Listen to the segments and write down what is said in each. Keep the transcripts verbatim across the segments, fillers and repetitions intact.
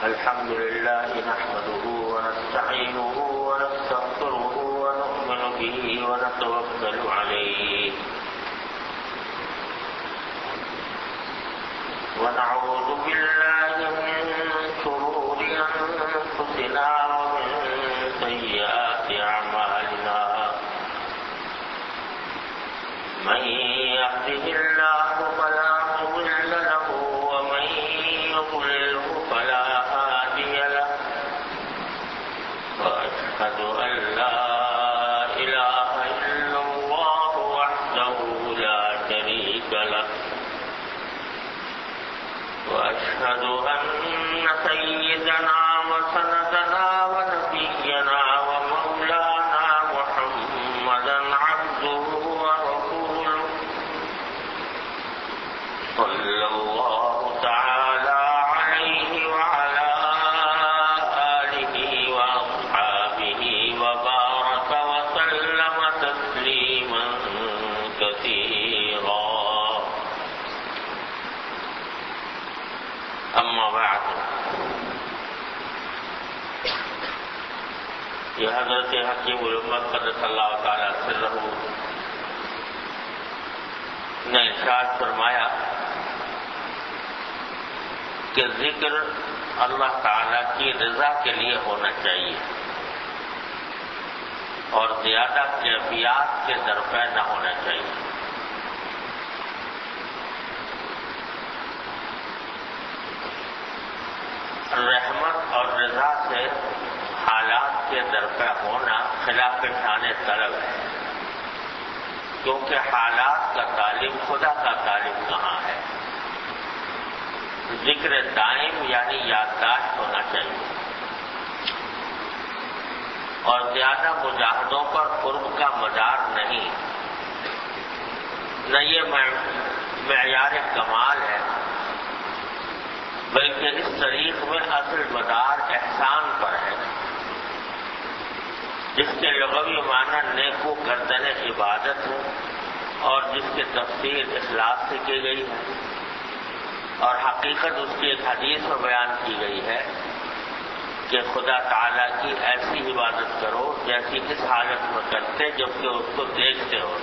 الحمد لله نحمده ونستعينه ونستغفره ونؤمن به ونتوكل عليه ونعوذ بالله من شرور أنفسنا ومن سيئات أعمالنا من يهده الله فلا مضل له ومن يضلله فلا هادي له وأشهد أن لا إله إلا الله وحده لا شريك له وأشهد أن سيدنا وسندنا ونبينا ومولانا محمدا عبده ورسوله صلى الله تعالى عليه وعلى آله وأصحابه وبارك وسلم تسليما كثيرا. أما بعد، یہ حضرت حکیم الامت قدس اللہ تعالی سرہ نے ارشاد فرمایا کہ ذکر اللہ تعالی کی رضا کے لیے ہونا چاہیے اور زیادہ کیفیات کے درپے نہ ہونا چاہیے. رحمت اور رضا سے حالات کے درپے ہونا خلاف شان طلب ہے، کیونکہ حالات کا تعلیم خدا کا تعلیم کہاں ہے. ذکر دائم یعنی یادداشت ہونا چاہیے اور زیادہ مجاہدوں پر قرب کا مدار نہیں، نہ یہ معیار کمال ہے، بلکہ اس طریق میں اصل مدار احسان پر ہے، جس کے لغوی معنی نیکو گردن عبادت ہے اور جس کی تفسیر اخلاص سے کی گئی ہے، اور حقیقت اس کی ایک حدیث میں بیان کی گئی ہے کہ خدا تعالیٰ کی ایسی عبادت کرو جیسی اس حالت میں کرتے جبکہ اس کو دیکھتے ہو،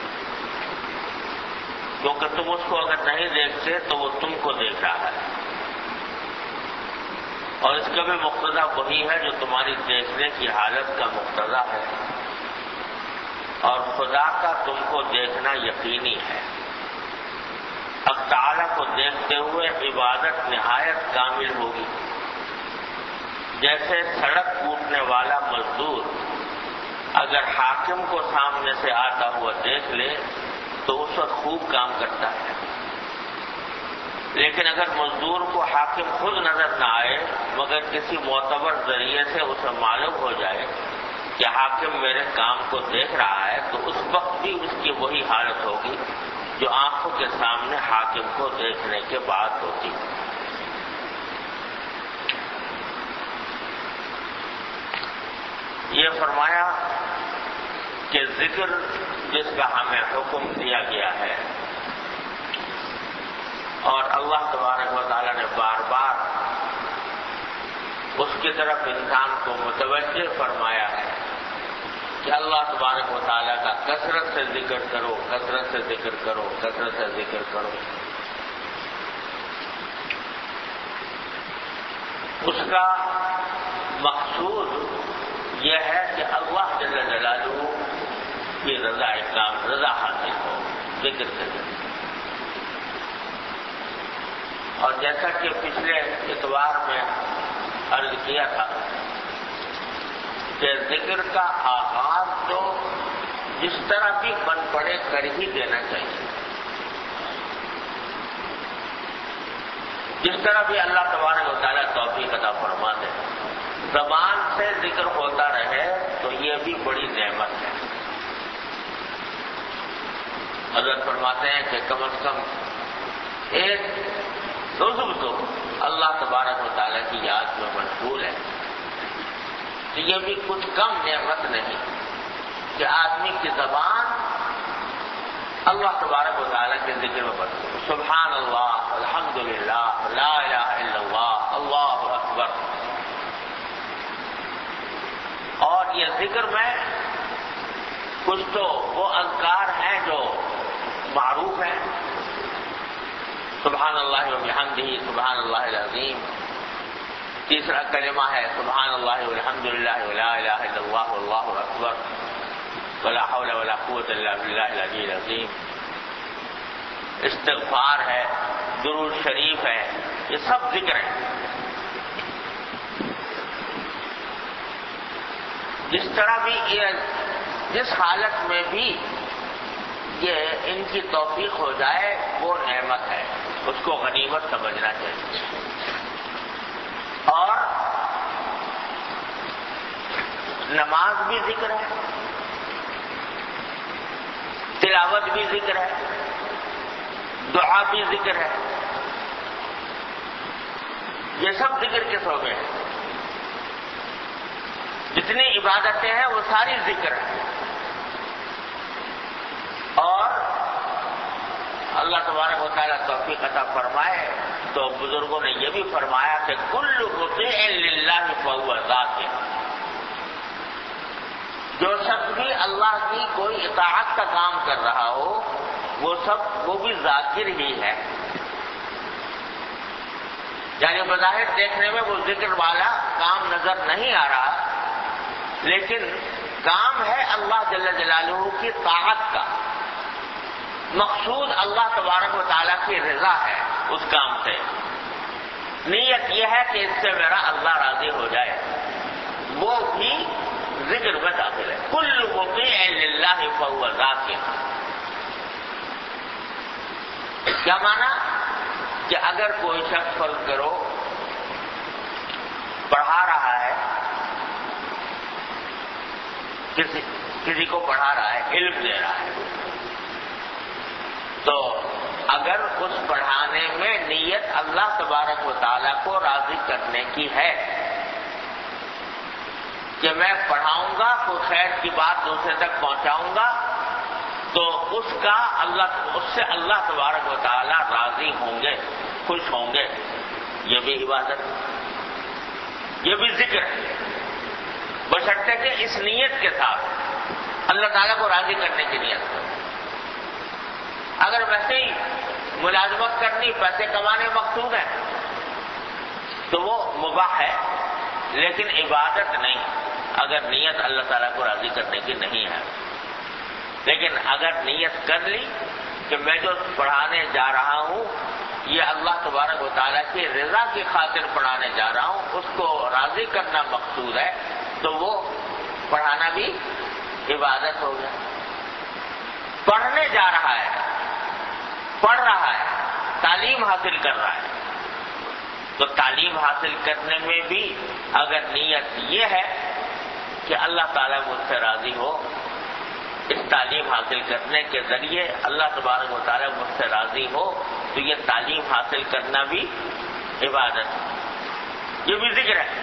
کیونکہ تم اس کو اگر نہیں دیکھتے تو وہ تم کو دیکھ رہا ہے، اور اس کا بھی مقتضا وہی ہے جو تمہاری دیکھنے کی حالت کا مقتضا ہے، اور خدا کا تم کو دیکھنا یقینی ہے. اب تعالیٰ کو دیکھتے ہوئے عبادت نہایت کامل ہوگی. جیسے سڑک کوٹنے والا مزدور اگر حاکم کو سامنے سے آتا ہوا دیکھ لے تو اس وقت خوب کام کرتا ہے، لیکن اگر مزدور کو حاکم خود نظر نہ آئے مگر کسی معتبر ذریعے سے اسے معلوم ہو جائے کہ حاکم میرے کام کو دیکھ رہا ہے تو اس وقت بھی اس کی وہی حالت ہوگی جو آنکھوں کے سامنے حاکم کو دیکھنے کے بعد ہوتی ہے. یہ فرمایا کہ ذکر جس کا ہمیں حکم دیا گیا ہے اور اللہ تبارک و تعالیٰ نے بار بار اس کی طرف انسان کو متوجہ فرمایا ہے کہ اللہ تبارک و تعالیٰ کا کثرت سے ذکر کرو، کثرت سے ذکر کرو، کثرت سے ذکر کرو. اس کا مقصود یہ ہے کہ اللہ جل جلالہ کی رضا کام رضا حاصل ہو ذکر سے. اور جیسا کہ پچھلے اتوار میں عرض کیا تھا کہ ذکر کا آغاز تو جس طرح بھی بن پڑے کر ہی دینا چاہیے، جس طرح بھی اللہ تبارک و تعالیٰ توفیق عطا فرما دے. زبان سے ذکر ہوتا رہے تو یہ بھی بڑی نعمت ہے. حضرت فرماتے ہیں کہ کم از کم ایک عضو تو اللہ تبارک و تعالیٰ کی یاد میں مشغول ہے. تو یہ بھی کچھ کم نعمت نہیں کہ آدمی کی زبان اللہ تبارک و تعالیٰ کے ذکر میں بڑھتی ہے. سبحان اللہ، الحمدللہ، لا الہ الا اللہ، اللہ اکبر. کچھ تو وہ اذکار ہیں جو معروف ہیں، سبحان اللہ و بحمدہ سبحان اللہ العظیم. تیسرا کلمہ ہے سبحان اللہ والحمد للہ ولا الہ الا اللہ واللہ اکبر ولا حول ولا قوۃ الا باللہ العلی العظیم. استغفار ہے، درود شریف ہے، یہ سب ذکر ہے. جس طرح بھی یہ جس حالت میں بھی یہ ان کی توفیق ہو جائے وہ نعمت ہے، اس کو غنیمت سمجھنا چاہیے. اور نماز بھی ذکر ہے، تلاوت بھی ذکر ہے، دعا بھی ذکر ہے، یہ سب ذکر کے شعبے ہیں. جتنی عبادتیں ہیں وہ ساری ذکر ہیں. اور اللہ تبارک و تعالیٰ توفیق عطا فرمائے تو بزرگوں نے یہ بھی فرمایا کہ کل مطیع للہ فہو ذاکر، جو شخص بھی اللہ کی کوئی اطاعت کا کام کر رہا ہو وہ سب وہ بھی ذاکر ہی ہے. یعنی بظاہر دیکھنے میں وہ ذکر والا کام نظر نہیں آ رہا، لیکن کام ہے اللہ جل جلالہ کی طاعت کا. مقصود اللہ تبارک و تعالیٰ کی رضا ہے اس کام سے. نیت یہ ہے کہ اس سے میرا اللہ راضی ہو جائے، وہ بھی ذکر میں داخل ہے. کل مطیع للہ فہو ذاکر. کیا مانا کہ اگر کوئی شخص فرض کرو پڑھا رہا ہے، کسی کسی کو پڑھا رہا ہے، علم دے رہا ہے، تو اگر اس پڑھانے میں نیت اللہ تبارک و تعالیٰ کو راضی کرنے کی ہے کہ میں پڑھاؤں گا کوئی خیر کی بات دوسرے تک پہنچاؤں گا، تو اس کا اللہ اس سے اللہ تبارک و تعالیٰ راضی ہوں گے، خوش ہوں گے. یہ بھی عبادت، یہ بھی ذکر ہے، بشرطے کہ اس نیت کے ساتھ اللہ تعالیٰ کو راضی کرنے کی نیت ہو. اگر ویسے ہی ملازمت کرنی، پیسے کمانے مقصود ہے تو وہ مباح ہے، لیکن عبادت نہیں اگر نیت اللہ تعالیٰ کو راضی کرنے کی نہیں ہے. لیکن اگر نیت کر لی کہ میں جو پڑھانے جا رہا ہوں یہ اللہ تبارک و تعالیٰ کی رضا کی خاطر پڑھانے جا رہا ہوں، اس کو راضی کرنا مقصود ہے، تو وہ پڑھانا بھی عبادت ہو گیا. پڑھنے جا رہا ہے، پڑھ رہا ہے، تعلیم حاصل کر رہا ہے، تو تعلیم حاصل کرنے میں بھی اگر نیت یہ ہے کہ اللہ تعالیٰ مجھ سے راضی ہو، اس تعلیم حاصل کرنے کے ذریعے اللہ تبارک و تعالیٰ مجھ سے راضی ہو، تو یہ تعلیم حاصل کرنا بھی عبادت ہے، یہ بھی ذکر ہے.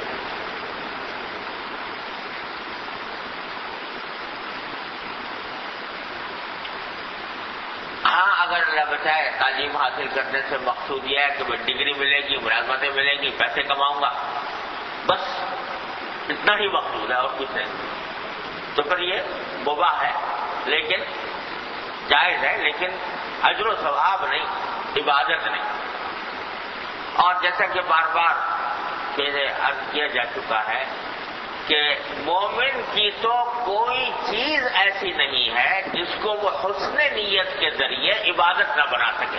ہاں اگر اللہ بچائے تعلیم حاصل کرنے سے مقصود یہ ہے کہ میں ڈگری ملے گی، ملازمتیں ملیں گی، پیسے کماؤں گا، بس اتنا ہی مقصود ہے اور کچھ نہیں، تو پھر یہ مباح ہے، لیکن جائز ہے، لیکن اجر و ثواب نہیں، عبادت نہیں. اور جیسا کہ بار بار پہلے عرض کیا جا چکا ہے کہ مومن کی تو کوئی چیز ایسی نہیں ہے جس کو وہ حسن نیت کے ذریعے عبادت نہ بنا سکے.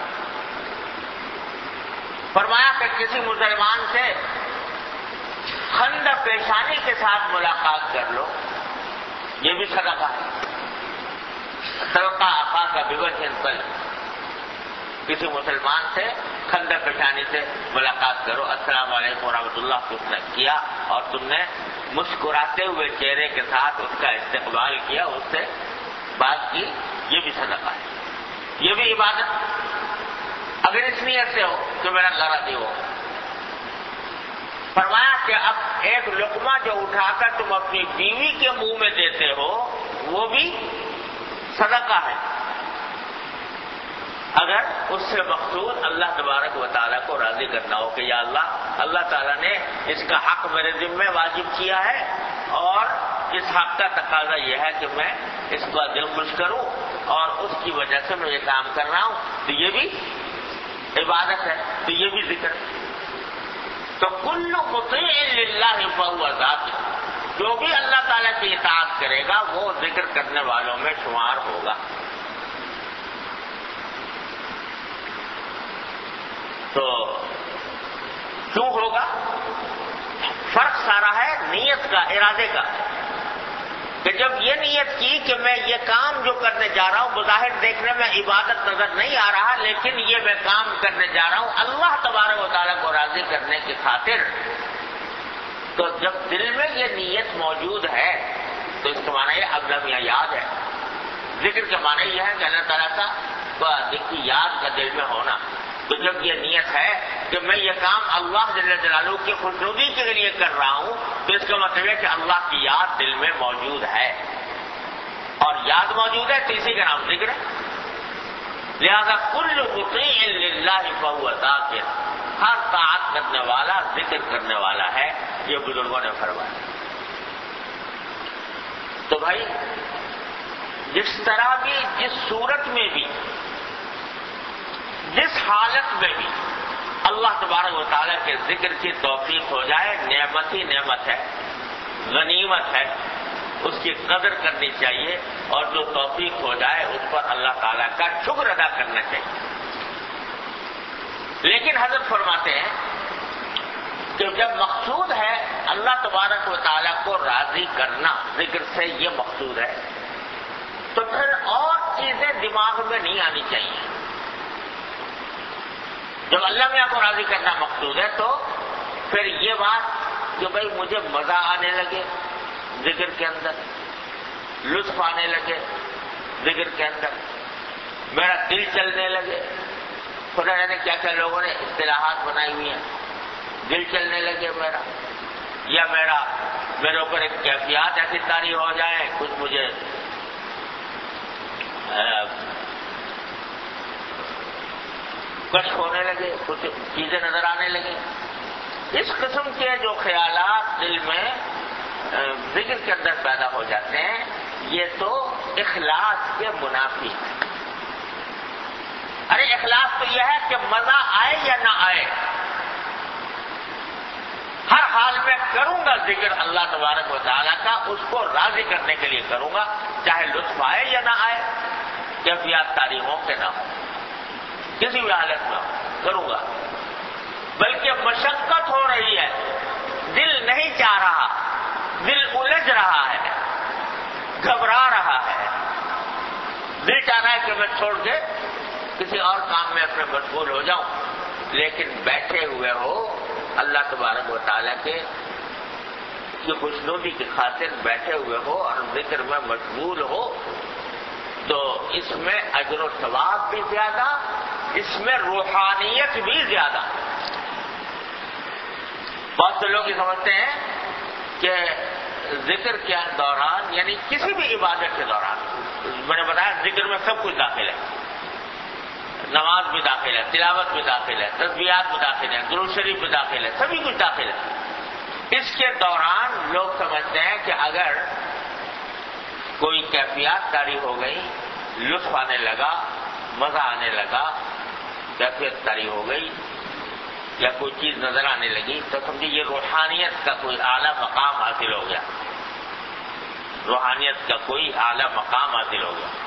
فرمایا کہ کسی مسلمان سے خندہ پیشانی کے ساتھ ملاقات کر لو، یہ بھی صدقہ ہے. صدقہ آقا کا بوجہ پل، کسی مسلمان سے خندہ پیشانی سے ملاقات کرو، السلام علیکم ورحمۃ اللہ تم نے کیا اور تم نے مسکراتے ہوئے چہرے کے ساتھ اس کا استقبال کیا، اس سے بات کی، یہ بھی صدقہ ہے، یہ بھی عبادت اگر اس نیت سے ہو کہ میرا اللہ راضی ہو. فرمایا کہ اب ایک لقمہ جو اٹھا کر تم اپنی بیوی کے منہ میں دیتے ہو وہ بھی صدقہ ہے، اگر اس سے مقصود اللہ تبارک و تعالیٰ کو راضی کرنا ہو کہ یا اللہ اللہ تعالیٰ نے اس کا حق میرے ذمہ واجب کیا ہے اور اس حق کا تقاضا یہ ہے کہ میں اس کا دل خوش کروں اور اس کی وجہ سے میں یہ کام کر رہا ہوں، تو یہ بھی عبادت ہے، تو یہ بھی ذکر ہے۔ تو کل مطیع للہ فہو ذاکر، جو بھی اللہ تعالیٰ کی اطاعت کرے گا وہ ذکر کرنے والوں میں شمار ہوگا۔ تو کیوں ہوگا؟ فرق سارا ہے نیت کا، ارادے کا، کہ جب یہ نیت کی کہ میں یہ کام جو کرنے جا رہا ہوں بظاہر دیکھنے میں عبادت نظر نہیں آ رہا، لیکن یہ میں کام کرنے جا رہا ہوں اللہ تبارک و تعالیٰ کو راضی کرنے کی خاطر، تو جب دل میں یہ نیت موجود ہے تو اس کا معنی یہ اب لمحہ یاد ہے۔ ذکر کا معنی یہ ہے کہ اللہ تعالیٰ کا ذکر یاد کا دل میں ہونا۔ تو جب یہ نیت ہے کہ میں یہ کام اللہ جل جلالہ کی خوشنودی کے لیے کر رہا ہوں، تو اس کا مطلب ہے کہ اللہ کی یاد دل میں موجود ہے، اور یاد موجود ہے تو اسی کا نام ذکر ہے۔ لہذا کل مطیع للہ فہو ذاکر، ہر طاعت کرنے والا ذکر کرنے والا ہے، یہ بزرگوں نے فرمایا۔ تو بھائی جس طرح بھی، جس صورت میں بھی، جس حالت میں بھی اللہ تبارک و تعالیٰ کے ذکر کی توفیق ہو جائے، نعمت ہی نعمت ہے، غنیمت ہے، اس کی قدر کرنی چاہیے، اور جو توفیق ہو جائے اس پر اللہ تعالیٰ کا شکر ادا کرنا چاہیے۔ لیکن حضرت فرماتے ہیں کہ جب مقصود ہے اللہ تبارک و تعالیٰ کو راضی کرنا، ذکر سے یہ مقصود ہے، تو پھر اور چیزیں دماغ میں نہیں آنی چاہیے۔ جب اللہ میاں کو راضی کرنا مقصود ہے تو پھر یہ بات کہ بھائی مجھے مزہ آنے لگے ذکر کے اندر، لطف آنے لگے ذکر کے اندر، میرا دل چلنے لگے، خدا جانے کیا کیا لوگوں نے اصطلاحات بنائی ہوئی ہیں، دل چلنے لگے میرا، یا میرا میرے اوپر ایک کیفیات ایسی طاری ہو جائیں، کچھ مجھے کش ہونے لگے، کچھ چیزیں نظر آنے لگیں۔ اس قسم کے جو خیالات دل میں ذکر کے اندر پیدا ہو جاتے ہیں، یہ تو اخلاص کے منافی ہے۔ ارے اخلاص تو یہ ہے کہ مزہ آئے یا نہ آئے، ہر حال میں کروں گا ذکر اللہ تبارک و تعالیٰ کا، اس کو راضی کرنے کے لیے کروں گا، چاہے لطف آئے یا نہ آئے، کیفیات طاری ہوں کہ نہ ہو، کسی بھی حالت میں کروں گا۔ بلکہ مشقت ہو رہی ہے، دل نہیں چاہ رہا، دل الجھ رہا ہے، گھبرا رہا ہے، دل چاہ رہا ہے کہ میں چھوڑ کے کسی اور کام میں اپنے مشغول ہو جاؤں، لیکن بیٹھے ہوئے ہو اللہ تبارک و تعالیٰ کے خوشنودی کی خاطر بیٹھے ہوئے ہو اور ذکر میں مشغول ہو، تو اس میں اجر و ثواب بھی زیادہ، اس میں روحانیت بھی زیادہ۔ بہت سے لوگ یہ سمجھتے ہیں کہ ذکر کے دوران، یعنی کسی بھی عبادت کے دوران، میں نے بتایا ذکر میں سب کچھ داخل ہے، نماز بھی داخل ہے، تلاوت بھی داخل ہے، تسبیحات بھی داخل ہے، درود شریف بھی داخل ہے، سبھی کچھ داخل ہے۔ اس کے دوران لوگ سمجھتے ہیں کہ اگر کوئی کیفیات طاری ہو گئی، لطف آنے لگا، مزہ آنے لگا، کیفیت طاری ہو گئی یا کوئی چیز نظر آنے لگی، تو سمجھے یہ روحانیت کا کوئی اعلیٰ مقام حاصل ہو گیا، روحانیت کا کوئی اعلیٰ مقام حاصل ہو گیا۔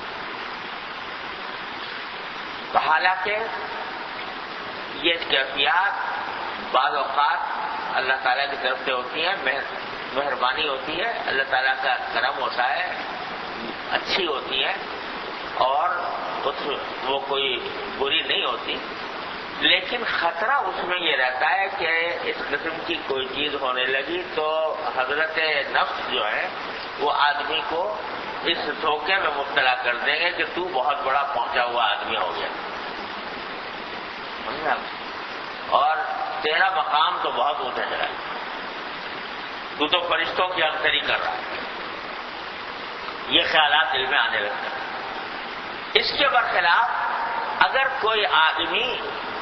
تو حالانکہ یہ کیفیات بعض اوقات اللہ تعالیٰ کی طرف سے ہوتی ہیں، مہربانی ہوتی ہے، اللہ تعالیٰ کا کرم ہوتا ہے، اچھی ہوتی ہے، اور اس وہ کوئی بری نہیں ہوتی، لیکن خطرہ اس میں یہ رہتا ہے کہ اس قسم کی کوئی چیز ہونے لگی تو حضرت نفس جو ہے وہ آدمی کو اس دھوکے میں مبتلا کر دیں گے کہ تو بہت بڑا پہنچا ہوا آدمی ہو گیا، اور تیرا مقام تو بہت اونچا چلا ہے، تو تو فرشتوں کی افسری کر رہا ہے۔ یہ خیالات دل میں آنے لگتے ہیں۔ اس کے برخلاف اگر کوئی آدمی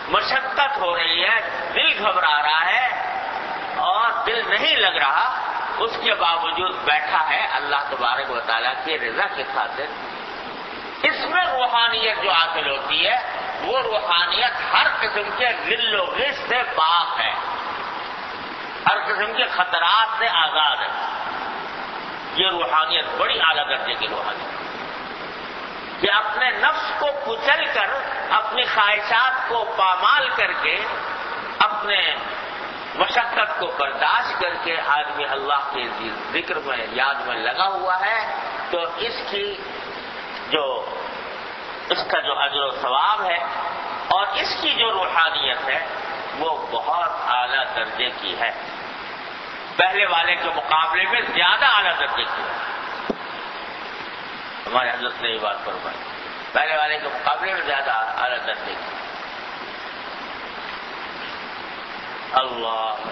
مشقت ہو رہی ہے، دل گھبرا رہا ہے اور دل نہیں لگ رہا، اس کے باوجود بیٹھا ہے اللہ تبارک و تعالیٰ کی رضا کی خاطر. اس میں روحانیت جو حاصل ہوتی ہے وہ روحانیت ہر قسم کے غل و غش سے پاک ہے، ہر قسم کے خطرات سے آزاد ہے. یہ روحانیت بڑی اعلیٰ درجے کی روحانیت کہ اپنے نفس کو کچل کر، اپنی خواہشات کو پامال کر کے، اپنے مشقت کو برداشت کر کے آدمی اللہ کے ذکر میں یاد میں لگا ہوا ہے، تو اس کی جو اس کا جو اجر و ثواب ہے اور اس کی جو روحانیت ہے وہ بہت اعلیٰ درجے کی ہے، پہلے والے کے مقابلے میں زیادہ اعلیٰ درجے کی ہے. ہمارے حضرت نے یہ بات فرمائی، پہلے والے کے مقابلے میں زیادہ اعلیٰ درجے کی. اللہ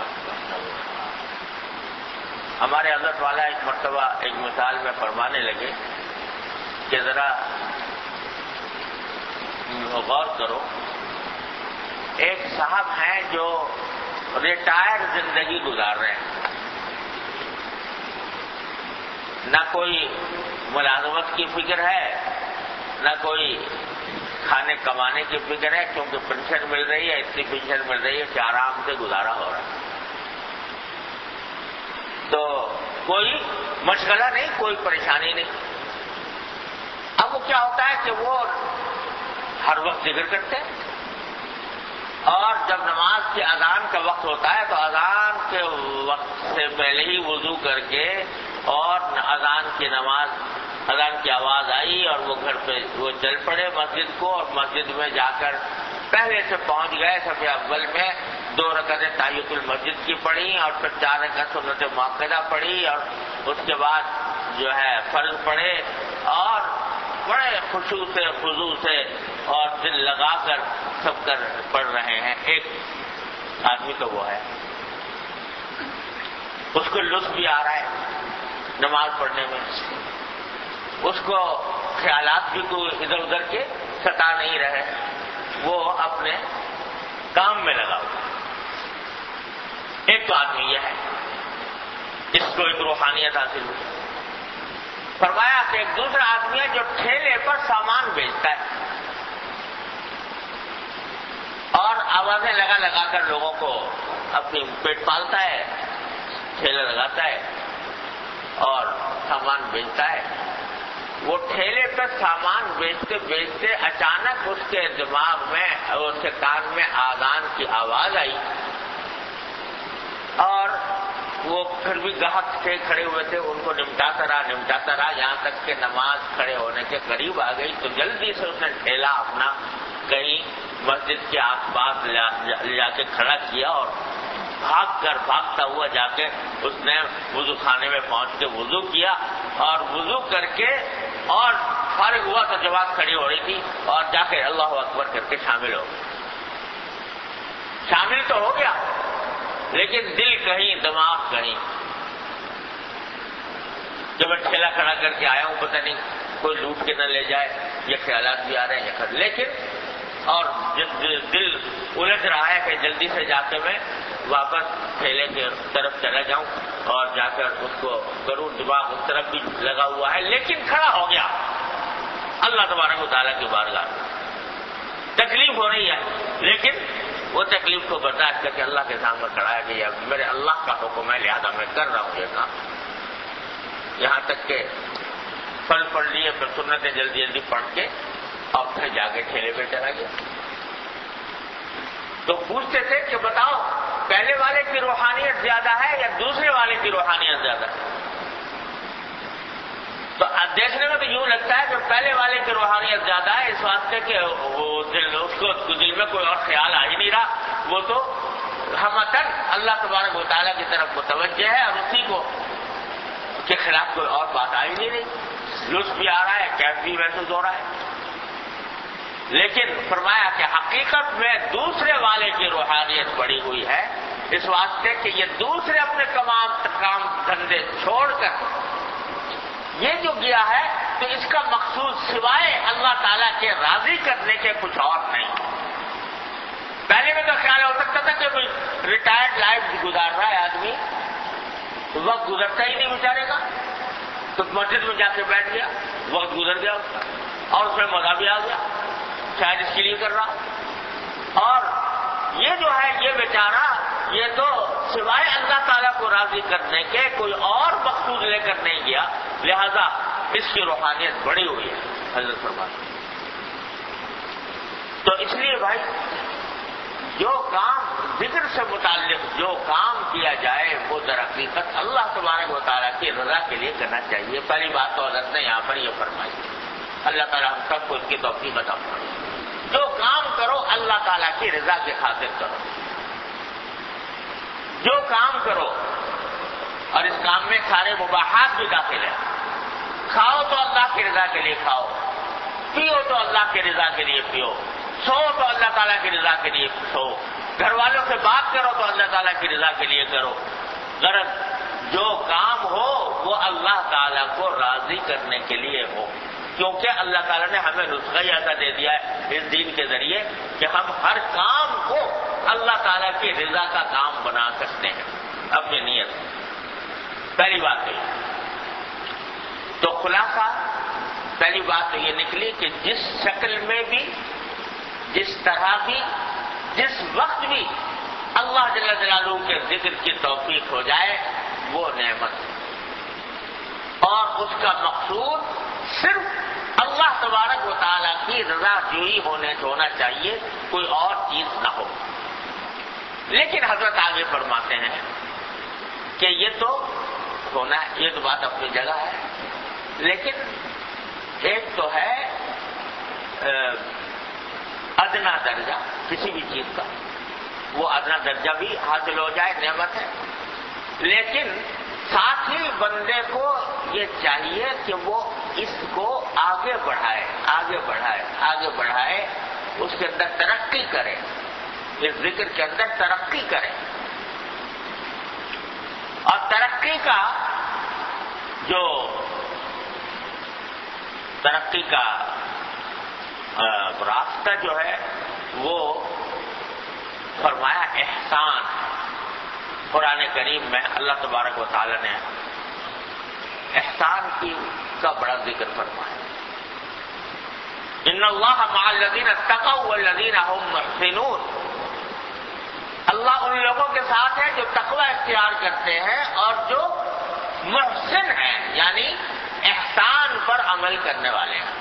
ہمارے حضرت والا ایک مرتبہ ایک مثال میں فرمانے لگے کہ ذرا غور کرو. ایک صاحب ہیں جو ریٹائر زندگی گزار رہے ہیں، نہ کوئی ملازمت کی فکر ہے، نہ کوئی کھانے کمانے کی فکر ہے، کیونکہ پینشن مل رہی ہے، اتنی پینشن مل رہی ہے کہ آرام سے گزارا ہو رہا ہے. تو کوئی مشغلہ نہیں، کوئی پریشانی نہیں. اب وہ کیا ہوتا ہے کہ وہ ہر وقت ذکر کرتے ہیں، اور جب نماز کی اذان کا وقت ہوتا ہے تو اذان کے وقت سے پہلے ہی وضو کر کے اور اذان کی نماز اذان کی آواز آئی اور وہ گھر پہ وہ چل پڑے مسجد کو، اور مسجد میں جا کر پہلے سے پہنچ گئے صف اول میں، دو رکعتیں تحیۃ المسجد کی پڑھی اور پھر چار رکعت سنت مؤکدہ پڑھی، اور اس کے بعد جو ہے فرض پڑھے، اور بڑے خشوع سے خضوع سے اور دل لگا کر سب کر پڑھ رہے ہیں. ایک آدمی تو وہ ہے، اس کو لطف بھی آ رہا ہے نماز پڑھنے میں، اس کو خیالات بھی کوئی ادھر ادھر کے ستا نہیں رہے، وہ اپنے کام میں لگا ہوا. ایک تو آدمی یہ ہے، اس کو ایک روحانیت حاصل ہوئی. فرمایا کہ ایک دوسرا آدمی ہے جو ٹھیلے پر سامان بیچتا ہے اور آوازیں لگا لگا کر لوگوں کو اپنی پیٹ پالتا ہے، ٹھیلے لگاتا ہے اور سامان بیچتا ہے. وہ ٹھیلے پہ سامان بیچتے بیچتے اچانک اس کے دماغ میں اور اس کے کان میں آذان کی آواز آئی، اور وہ پھر بھی گاہک تھے کھڑے ہوئے تھے، ان کو نمٹاتا رہا نمٹاتا رہا یہاں تک کہ نماز کھڑے ہونے کے قریب آ گئی. تو جلدی سے اس نے ٹھیلا اپنا کہیں مسجد کے آس پاس لے جا کے کھڑا کیا، اور بھاگ کر بھاگتا ہوا جا کے اس نے وضو خانے میں پہنچ کے وضو کیا، اور وضو کر کے اور فارغ ہوا تو جماعت کھڑی ہو رہی تھی، اور جا کے اللہ اکبر کر کے شامل ہو گیا. شامل تو ہو گیا لیکن دل کہیں دماغ کہیں جب میں ٹھیلا کھڑا کر کے آیا ہوں پتہ نہیں کوئی لوٹ کے نہ لے جائے، یہ خیالات بھی آ رہے ہیں. لیکن اور دل الجھ رہا ہے کہ جلدی سے جا کے میں واپس ٹھیلے کی طرف چلا جاؤں اور جا کر اس کو کروں. دماغ اس طرف بھی لگا ہوا ہے لیکن کھڑا ہو گیا اللہ تبارک و تعالیٰ کی بارگاہ میں. تکلیف ہو رہی ہے لیکن وہ تکلیف کو برداشت کر کے اللہ کے سامنے کھڑا ہے کہ میرے اللہ کا حکم ہے لہذا میں کر رہا ہوں یہ کام. یہاں تک کہ فرض پڑھ لیے پھر سنتیں جلدی جلدی پڑھ کے اور پھر جا کے ٹھیلے پہ چلا گیا. تو پوچھتے تھے کہ بتاؤ پہلے والے کی روحانیت زیادہ ہے یا دوسرے والے کی روحانیت زیادہ ہے؟ تو دیکھنے میں تو یوں لگتا ہے کہ پہلے والے کی روحانیت زیادہ ہے، اس واسطے کہ وہ دل اس کو دل میں کوئی اور خیال آ ہی نہیں رہا، وہ تو ہمتن اللہ تبارک و تعالیٰ کی طرف متوجہ ہے اور اسی کو کے خلاف کوئی اور بات آ ہی نہیں رہی. لطف بھی آ رہا ہے، کیف بھی محسوس ہو رہا ہے. لیکن فرمایا کہ حقیقت میں دوسرے والے کی روحانیت بڑی ہوئی ہے، اس واسطے کہ یہ دوسرے اپنے کام کام دھندے چھوڑ کر یہ جو گیا ہے تو اس کا مقصود سوائے اللہ تعالیٰ کے راضی کرنے کے کچھ اور نہیں. پہلے میں تو خیال ہو سکتا تھا کہ کوئی ریٹائرڈ لائف گزار رہا ہے آدمی وقت گزرتا ہی نہیں بیچارے کا، تو مسجد میں جا کے بیٹھ گیا، وقت گزر گیا اس کا، اور اس میں مزہ بھی آ گیا، شاید اس کے لیے کر رہا۔ اور یہ جو ہے یہ بیچارہ یہ تو سوائے اللہ تعالیٰ کو راضی کرنے کے کوئی اور مقصود لے کر نہیں گیا، لہذا اس کی روحانیت بڑی ہوئی ہے حضرت فرماتے ہیں۔ تو اس لیے بھائی جو کام ذکر سے متعلق جو کام کیا جائے وہ در حقیقت اللہ تبارک و تعالیٰ کی رضا کے لیے کرنا چاہیے۔ پہلی بات تو حضرت نے یہاں پر یہ فرمائی، اللہ تعالیٰ ہم سب کو اس کی توفیق عطا فرمائے۔ جو کام کرو اللہ تعالیٰ کی رضا کے خاطر کرو، جو کام کرو، اور اس کام میں سارے مباحات بھی داخل ہیں۔ کھاؤ تو اللہ کی رضا کے لیے کھاؤ، پیو تو اللہ کی رضا کے لیے پیو، سو تو اللہ تعالیٰ کی رضا کے لیے سو، گھر والوں سے بات کرو تو اللہ تعالیٰ کی رضا کے لیے کرو۔ غرض جو کام ہو وہ اللہ تعالیٰ کو راضی کرنے کے لیے ہو، کیونکہ اللہ تعالیٰ نے ہمیں نسخہ ہی ایسا دے دیا ہے اس دین کے ذریعے کہ ہم ہر کام کو اللہ تعالیٰ کی رضا کا کام بنا سکتے ہیں اپنی نیت سے۔ پہلی بات ہے، تو خلاصہ پہلی بات تو یہ نکلی کہ جس شکل میں بھی، جس طرح بھی، جس وقت بھی اللہ جل جلالہ کے ذکر کی توفیق ہو جائے وہ نعمت ہے، اور اس کا مقصود صرف اللہ تبارک و تعالیٰ کی رضا جوئی ہونے سے ہونا چاہیے، کوئی اور چیز نہ ہو۔ لیکن حضرت آگے فرماتے ہیں کہ یہ تو ہونا ہے، یہ تو بات اپنی جگہ ہے، لیکن ایک تو ہے ادنا درجہ کسی بھی چیز کا، وہ ادنا درجہ بھی حاصل ہو جائے نعمت ہے، لیکن ساتھ ہی بندے کو یہ چاہیے کہ وہ اس کو آگے بڑھائے آگے بڑھائے آگے بڑھائے اس کے اندر ترقی کرے، اس ذکر کے اندر ترقی کرے۔ اور ترقی کا جو ترقی کا راستہ جو ہے وہ فرمایا احسان۔ قرآن کریم میں اللہ تبارک و تعالی نے احسان کی کا بڑا ذکر فرمایا، ان اللہ مع الذین اتقوا والذین هم محسنون۔ اللہ ان لوگوں کے ساتھ ہے جو تقوی اختیار کرتے ہیں اور جو محسن ہیں، یعنی احسان پر عمل کرنے والے ہیں۔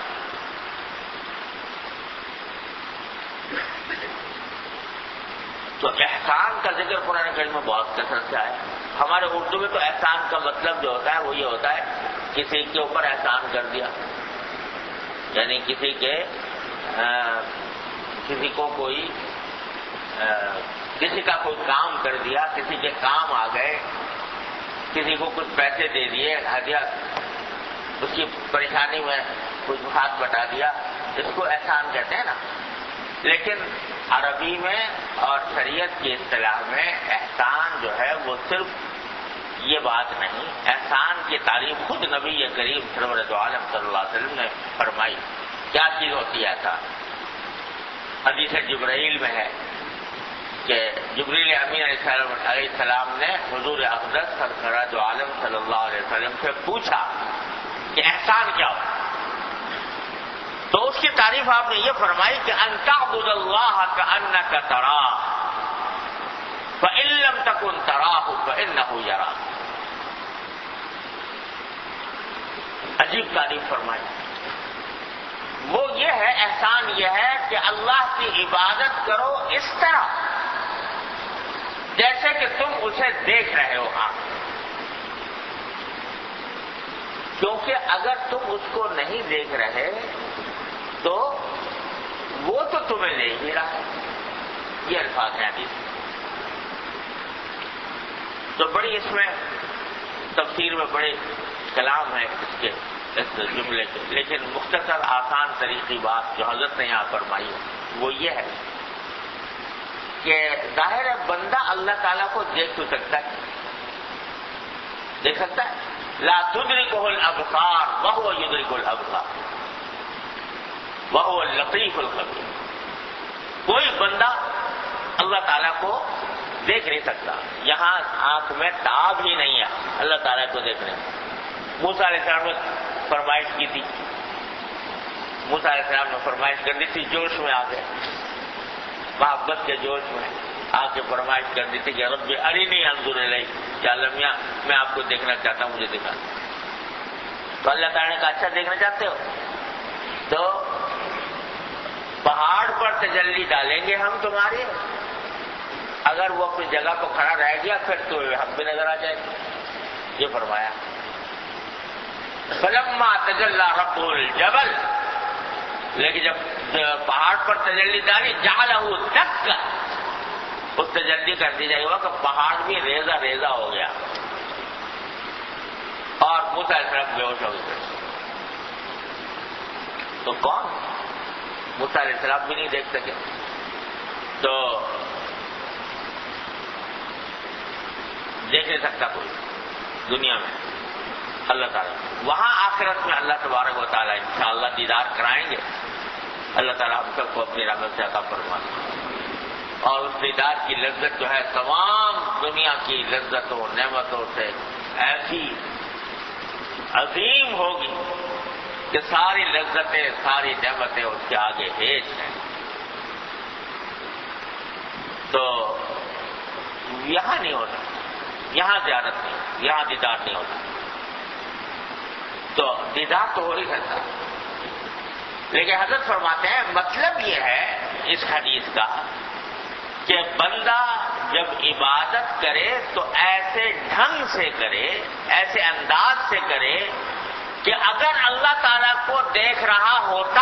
تو احسان کا ذکر قرآن کریم میں بہت کثرت سے ہے۔ ہمارے اردو میں تو احسان کا مطلب جو ہوتا ہے وہ یہ ہوتا ہے کسی کے اوپر احسان کر دیا، یعنی کسی کے آ, کسی کو کوئی آ, کسی کا کوئی کام کر دیا، کسی کے کام آ گئے، کسی کو کچھ پیسے دے دیے، ہدیہ، اس کی پریشانی میں کچھ ہاتھ بٹا دیا، اس کو احسان کہتے ہیں نا۔ لیکن عربی میں اور شریعت کی اصطلاح میں احسان جو ہے وہ صرف یہ بات نہیں، احسان کی تعریف خود نبی کریم سرور دو عالم صلی اللہ علیہ وسلم نے فرمائی۔ کیا چیز ہوتی ہے ایسا؟ حدیث جبرائیل میں ہے کہ جبریل امین علیہ السلام نے حضور اقدس سرکار دو عالم صلی اللہ علیہ وسلم سے پوچھا کہ احسان کیا ہو؟ تو اس کی تعریف آپ نے یہ فرمائی کہ ان تعبد اللہ کأنک تراہ فإن لم تکن تراہ فإنہ یراک۔ عجیب تعریف فرمائی۔ وہ یہ ہے، احسان یہ ہے کہ اللہ کی عبادت کرو اس طرح جیسے کہ تم اسے دیکھ رہے ہو آپ، کیونکہ اگر تم اس کو نہیں دیکھ رہے تو وہ تو تمہیں لے ہی رہا ہے۔ یہ الفاظ ہیں حدیث۔ تو بڑی اس میں تفسیر میں بڑے کلام ہے اس کے اس جملے کے، لیکن مختصر آسان طریقی بات جو حضرت نے یہاں فرمائی ہے وہ یہ ہے کہ ظاہر ہے بندہ اللہ تعالیٰ کو دیکھ تو سکتا ہے، دیکھ سکتا ہے، لا تدرکہ الابصار وہو یدرک الابصار وہو اللطیف الخبیر۔ کوئی بندہ اللہ تعالیٰ کو دیکھ نہیں سکتا، یہاں آنکھ میں تاب ہی نہیں ہے اللہ تعالیٰ کو دیکھنے۔ موسیٰ علیہ السلام نے فرمائش کی تھی، موسیٰ علیہ السلام نے فرمائش کر دی تھی، جوش میں آ گئے، محبت کے جوش میں آ کے فرمائش کر دی تھی کہ رب ارینی انظر الیک، کہ اللہ میاں میں آپ کو دیکھنا چاہتا ہوں، مجھے دکھا۔ تو اللہ تعالیٰ نے کہا اچھا دیکھنا چاہتے ہو تو پہاڑ پر تجلی ڈالیں گے ہم تمہارے، اگر وہ اپنی جگہ کو کھڑا رہ گیا پھر تو ہم بھی نظر آ جائے گا، یہ فرمایا۔ فلما تجلی رب الجبل، لیکن جب پہاڑ پر تجلی ڈالی جعلہ دکا، اس تجلی کر دی جائے گا کہ پہاڑ بھی ریزہ ریزہ ہو گیا اور موسیٰ علیہ السلام بے ہوش ہو گئے۔ تو کون؟ موسیٰ علیہ السلام بھی نہیں دیکھ سکے۔ تو دیکھ نہیں سکتا کوئی دنیا میں اللہ تعالیٰ، وہاں آخرت میں اللہ تبارک و تعالیٰ انشاءاللہ دیدار کرائیں گے۔ اللہ تعالیٰ ہم سب کو اپنی رحمت سے عطا فرمائے، اور اس دیدار کی لذت جو ہے تمام دنیا کی لذتوں نعمتوں سے ایسی عظیم ہوگی کہ ساری لذتیں ساری نعمتیں اس کے آگے ہیچ ہیں۔ تو یہاں نہیں ہوتا، یہاں زیارت نہیں، یہاں دیدار نہیں ہوتا۔ تو دیدار تو ہو ہی سکتا، لیکن حضرت فرماتے ہیں مطلب یہ ہے اس حدیث کا کہ بندہ جب عبادت کرے تو ایسے ڈھنگ سے کرے، ایسے انداز سے کرے کہ اگر اللہ تعالیٰ کو دیکھ رہا ہوتا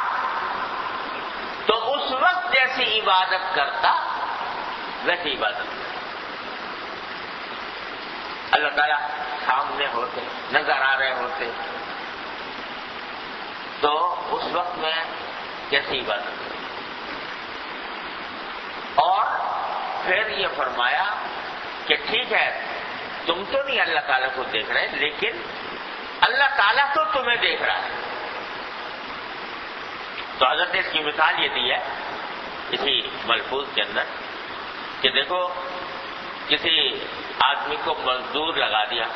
تو اس وقت جیسی عبادت کرتا ویسی عبادت کرتا۔ اللہ تعالیٰ سامنے ہوتے، نظر آ رہے ہوتے تو اس وقت میں کیسی عبادت کرتا۔ اور پھر یہ فرمایا کہ ٹھیک ہے تم تو نہیں اللہ تعالیٰ کو دیکھ رہے، لیکن اللہ تعالیٰ تو تمہیں دیکھ رہا ہے۔ تو حضرت نے اس کی مثال یہ دی ہے اسی ملفوظ کے اندر کہ دیکھو کسی آدمی کو مزدور لگا دیا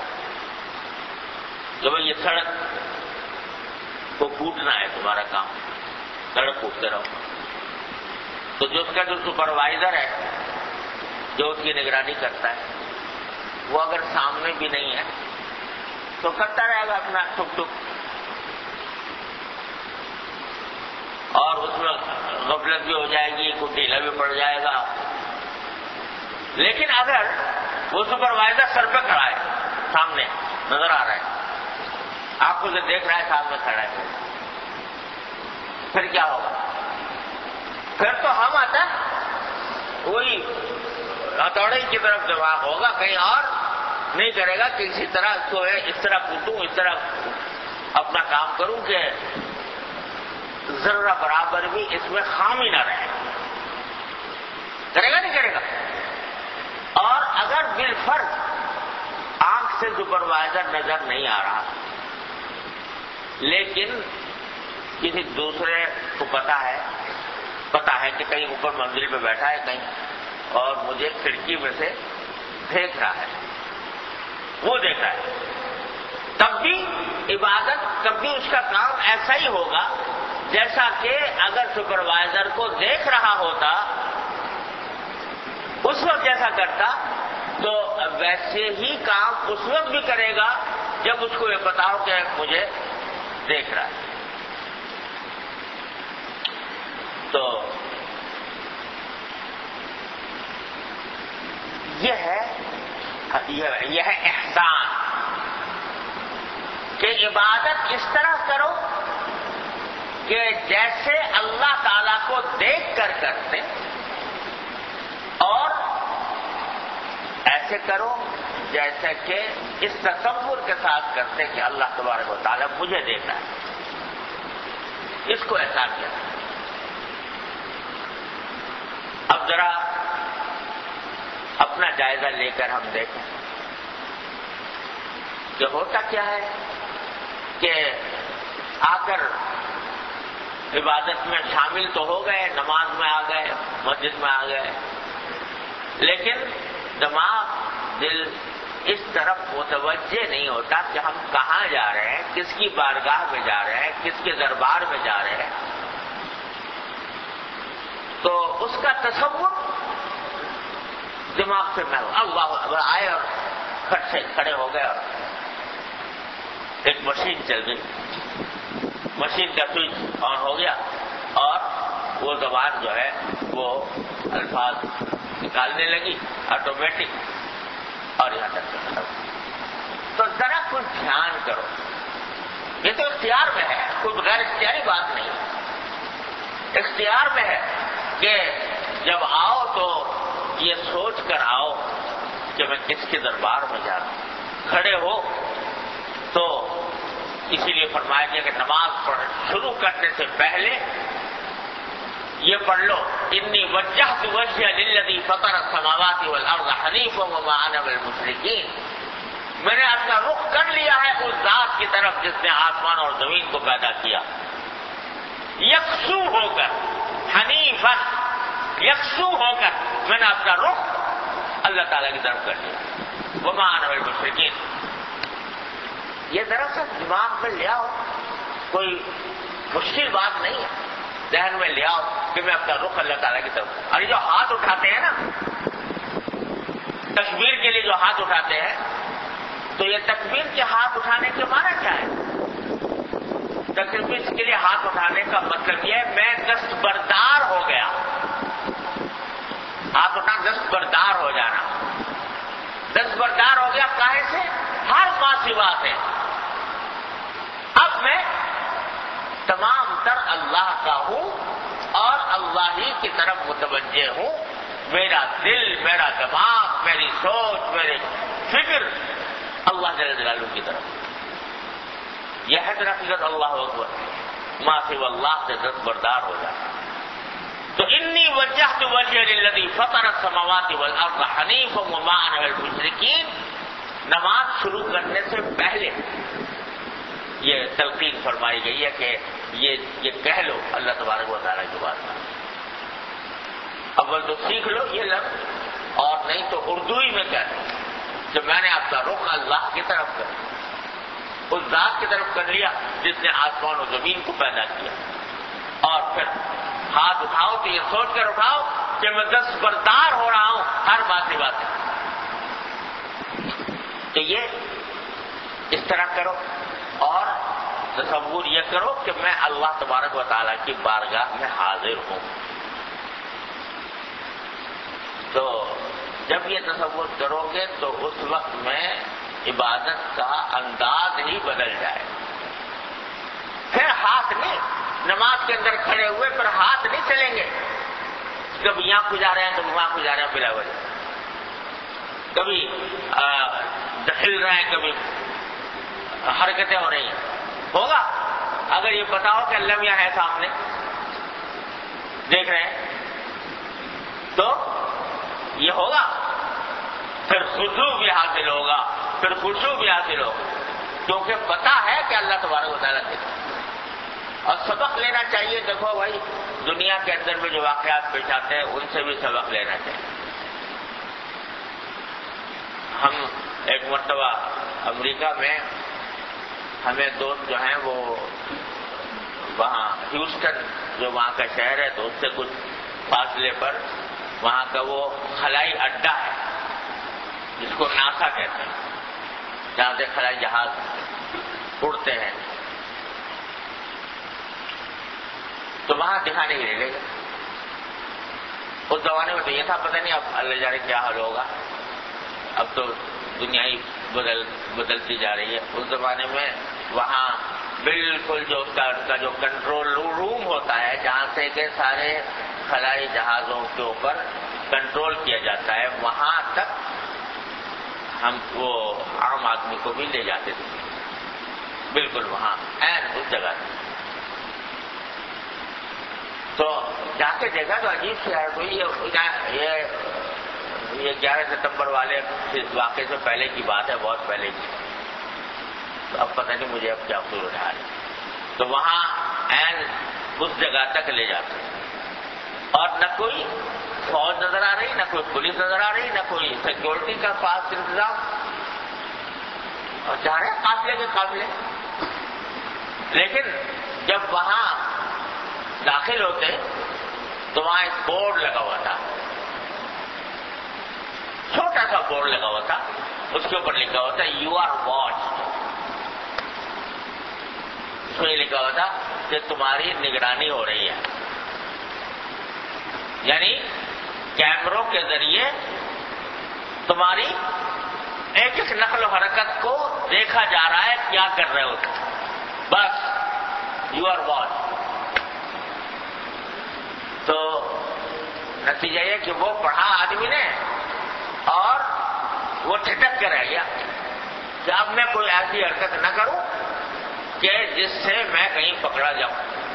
کہ بھائی یہ سڑک کو کوٹنا ہے تمہارا کام، سڑک کوٹتے رہو۔ تو جو اس کا جو سپروائزر ہے جو اس کی نگرانی کرتا ہے وہ اگر سامنے بھی نہیں ہے تو کرتا رہے گا اپنا ٹک ٹک، اور اس میں غفلت بھی ہو جائے گی، کوئی ڈھیلا بھی پڑ جائے گا۔ لیکن اگر وہ سپروائزر سر پہ کھڑا ہے، سامنے نظر آ رہا ہے، آپ کو جو دیکھ رہا ہے سامنے کھڑا ہے، پھر کیا ہوگا؟ پھر تو ہم آتا وہی ہتھوڑے کی طرف دماغ ہوگا، کہیں اور نہیں کرے گا کہ اسی طرح تو ہے، اس طرح کوٹوں، اس طرح اپنا کام کروں کہ ذرہ برابر بھی اس میں خامی نہ رہے۔ کرے گا نہیں کرے گا؟ اور اگر بالفرض آنکھ سے سپروائزر نظر نہیں آ رہا لیکن کسی دوسرے کو پتا ہے پتا ہے کہ کہیں اوپر منزل پہ بیٹھا ہے کہیں اور مجھے کھڑکی میں سے دیکھ رہا ہے، وہ دیکھ رہا ہے، تب بھی عبادت، تب بھی اس کا کام ایسا ہی ہوگا جیسا کہ اگر سپروائزر کو دیکھ رہا ہوتا اس وقت جیسا کرتا تو ویسے ہی کام اس وقت بھی کرے گا جب اس کو یہ پتا ہو کہ مجھے دیکھ رہا ہے۔ تو یہ ہے یہ ہے احسان کہ عبادت اس طرح کرو کہ جیسے اللہ تعالی کو دیکھ کر کرتے، اور ایسے کرو جیسے کہ اس تصور کے ساتھ کرتے کہ اللہ تبارک و تعالی مجھے دیکھ رہا ہے۔ اس کو احسان کہتے ہیں۔ اب ذرا اپنا جائزہ لے کر ہم دیکھیں کہ ہوتا کیا ہے کہ آ کر عبادت میں شامل تو ہو گئے، نماز میں آ گئے، مسجد میں آ گئے، لیکن دماغ دل اس طرف متوجہ نہیں ہوتا کہ ہم کہاں جا رہے ہیں، کس کی بارگاہ میں جا رہے ہیں، کس کے دربار میں جا رہے ہیں. تو اس کا تصور دماغ سے میں اللہ آئے اور کھٹ سے کھڑے ہو گئے اور ایک مشین چل گئی، مشین کا سوئچ آن ہو گیا اور وہ زبان جو ہے وہ الفاظ نکالنے لگی آٹومیٹک اور یہاں تک ختم. تو ذرا کچھ دھیان کرو، یہ تو اختیار میں ہے، کوئی غیر اختیاری بات نہیں. اختیار میں ہے کہ جب آؤ تو یہ سوچ کر آؤ کہ میں کس کے دربار میں جا رہا ہوں. کھڑے ہو تو اسی لیے فرمایا گیا کہ نماز پڑھ شروع کرنے سے پہلے یہ پڑھ لو انی وجہت وجہی للذی فطر السماوات والارض حنیفا وما انا من المشرکین. میں نے اپنا رخ کر لیا ہے اس ذات کی طرف جس نے آسمان اور زمین کو پیدا کیا، یکسو ہو کر، حنیفا یکسو ہو کر میں نے اپنا رخ اللہ تعالیٰ کی طرف کر لیا، وما انا من المشرکین. یہ دراصل دماغ میں لے آؤ، کوئی مشکل بات نہیں ہے، ذہن میں لے آؤ کہ میں اپنا رخ اللہ تعالیٰ کی طرف. اور یہ جو ہاتھ اٹھاتے ہیں نا تکبیر کے لیے، جو ہاتھ اٹھاتے ہیں، تو یہ تکبیر کے ہاتھ اٹھانے کے معنی کیا ہے؟ تکبیر کے لیے ہاتھ اٹھانے کا مطلب یہ ہے میں دستبردار ہو گیا. ہاتھ اٹھانا دستبردار ہو جانا، دستبردار ہو گیا کاہے سے؟ ہر معصیت بات ہے. اب میں تمام تر اللہ کا ہوں اور اللہ ہی کی طرف متوجہ ہوں. میرا دل، میرا دماغ، میری سوچ، میری فکر اللہ جل جلالہ کی طرف. یہ ہے حقیقت اللہ اکبر، ما سوى اللہ سے دستبردار ہو جاتا. تو انی وجہت وجہی للذی فطر السماوات والارض حنیفا وما انا من المشرکین. نماز شروع کرنے سے پہلے یہ تلقین فرمائی گئی ہے کہ یہ یہ کہہ لو اللہ تبارک و تعالیٰ کی بات. اول تو سیکھ لو یہ لفظ، اور نہیں تو اردو ہی میں کہہ لو کہ میں نے اپنا رخ اللہ کی طرف کر، اس ذات کی طرف کر لیا جس نے آسمان و زمین کو پیدا کیا. اور پھر ہاتھ اٹھاؤ تو یہ سوچ کر اٹھاؤ کہ میں دستبردار ہو رہا ہوں ہر بات کی بات. تو یہ اس طرح کرو اور تصور یہ کرو کہ میں اللہ تبارک و تعالیٰ کی بارگاہ میں حاضر ہوں. تو جب یہ تصور کرو گے تو اس وقت میں عبادت کا انداز ہی بدل جائے. پھر ہاتھ نہیں، نماز کے اندر کھڑے ہوئے پھر ہاتھ نہیں چلیں گے. کبھی یہاں کو جا رہے ہیں کبھی وہاں کو جا رہے ہیں بلا وجہ، کبھی ہل رہے ہیں کبھی حرکتیں ہو رہی ہیں. ہوگا اگر یہ پتا ہو کہ اللہ میاں ہے سامنے دیکھ رہے ہیں تو یہ ہوگا. پھر خشوع بھی حاصل ہوگا، پھر خشوع بھی حاصل ہوگا، کیونکہ پتا ہے کہ اللہ تبارک و تعالیٰ دیکھ. اور سبق لینا چاہیے. دیکھو بھائی دنیا کے اندر میں جو واقعات پیش آتے ہیں ان سے بھی سبق لینا چاہیے. ہم ایک مرتبہ امریکہ میں ہمیں دوست جو ہیں وہ وہاں ہیوسٹن جو وہاں کا شہر ہے تو اس سے کچھ فاصلے پر وہاں کا وہ خلائی اڈا ہے جس کو ناسا کہتے ہیں، جہاں سے خلائی جہاز اڑتے ہیں. تو وہاں دکھانے کے لیے لے گئے. اس زمانے میں تو یہ تھا پتہ نہیں اب اللہ جانے کیا حال ہوگا، اب تو دنیا ہی بدل بدلتی جا رہی ہے. اس زمانے میں وہاں بالکل جو اس کا, اس کا جو کنٹرول روم ہوتا ہے جہاں سے کہ سارے خلائی جہازوں کے اوپر کنٹرول کیا جاتا ہے، وہاں تک ہم وہ عام آدمی کو بھی لے جاتے تھے. بالکل وہاں این اس جگہ تھی. تو جا کے دیکھا تو عجیب سی ہے کوئی یہ یہ گیارہ ستمبر والے اس واقعے سے پہلے کی بات ہے، بہت پہلے کی. تو اب پتہ نہیں مجھے اب کیا صورت حال ہے. تو وہاں این اس جگہ تک لے جاتے اور نہ کوئی فوج نظر آ رہی، نہ کوئی پولیس نظر آ رہی، نہ کوئی سیکورٹی کا خاص انتظام، اور جا رہے ہیں قافلے کے قافلے. لیکن جب وہاں داخل ہوتے تو وہاں ایک بورڈ لگا ہوا تھا، چھوٹا سا بورڈ لگا ہوا تھا، اس کے اوپر لکھا ہوا تھا یو آر واچ. اس میں لکھا ہوا تھا کہ تمہاری نگرانی ہو رہی ہے، یعنی کیمروں کے ذریعے تمہاری ایک ایک نقل و حرکت کو دیکھا جا رہا ہے، کیا کر رہے ہو بس یو آر واچ. تو نتیجہ یہ کہ وہ پڑھا آدمی نے اور وہ ٹھٹک کے رہ گیا کہ اب میں کوئی ایسی حرکت نہ کروں کہ جس سے میں کہیں پکڑا جاؤں.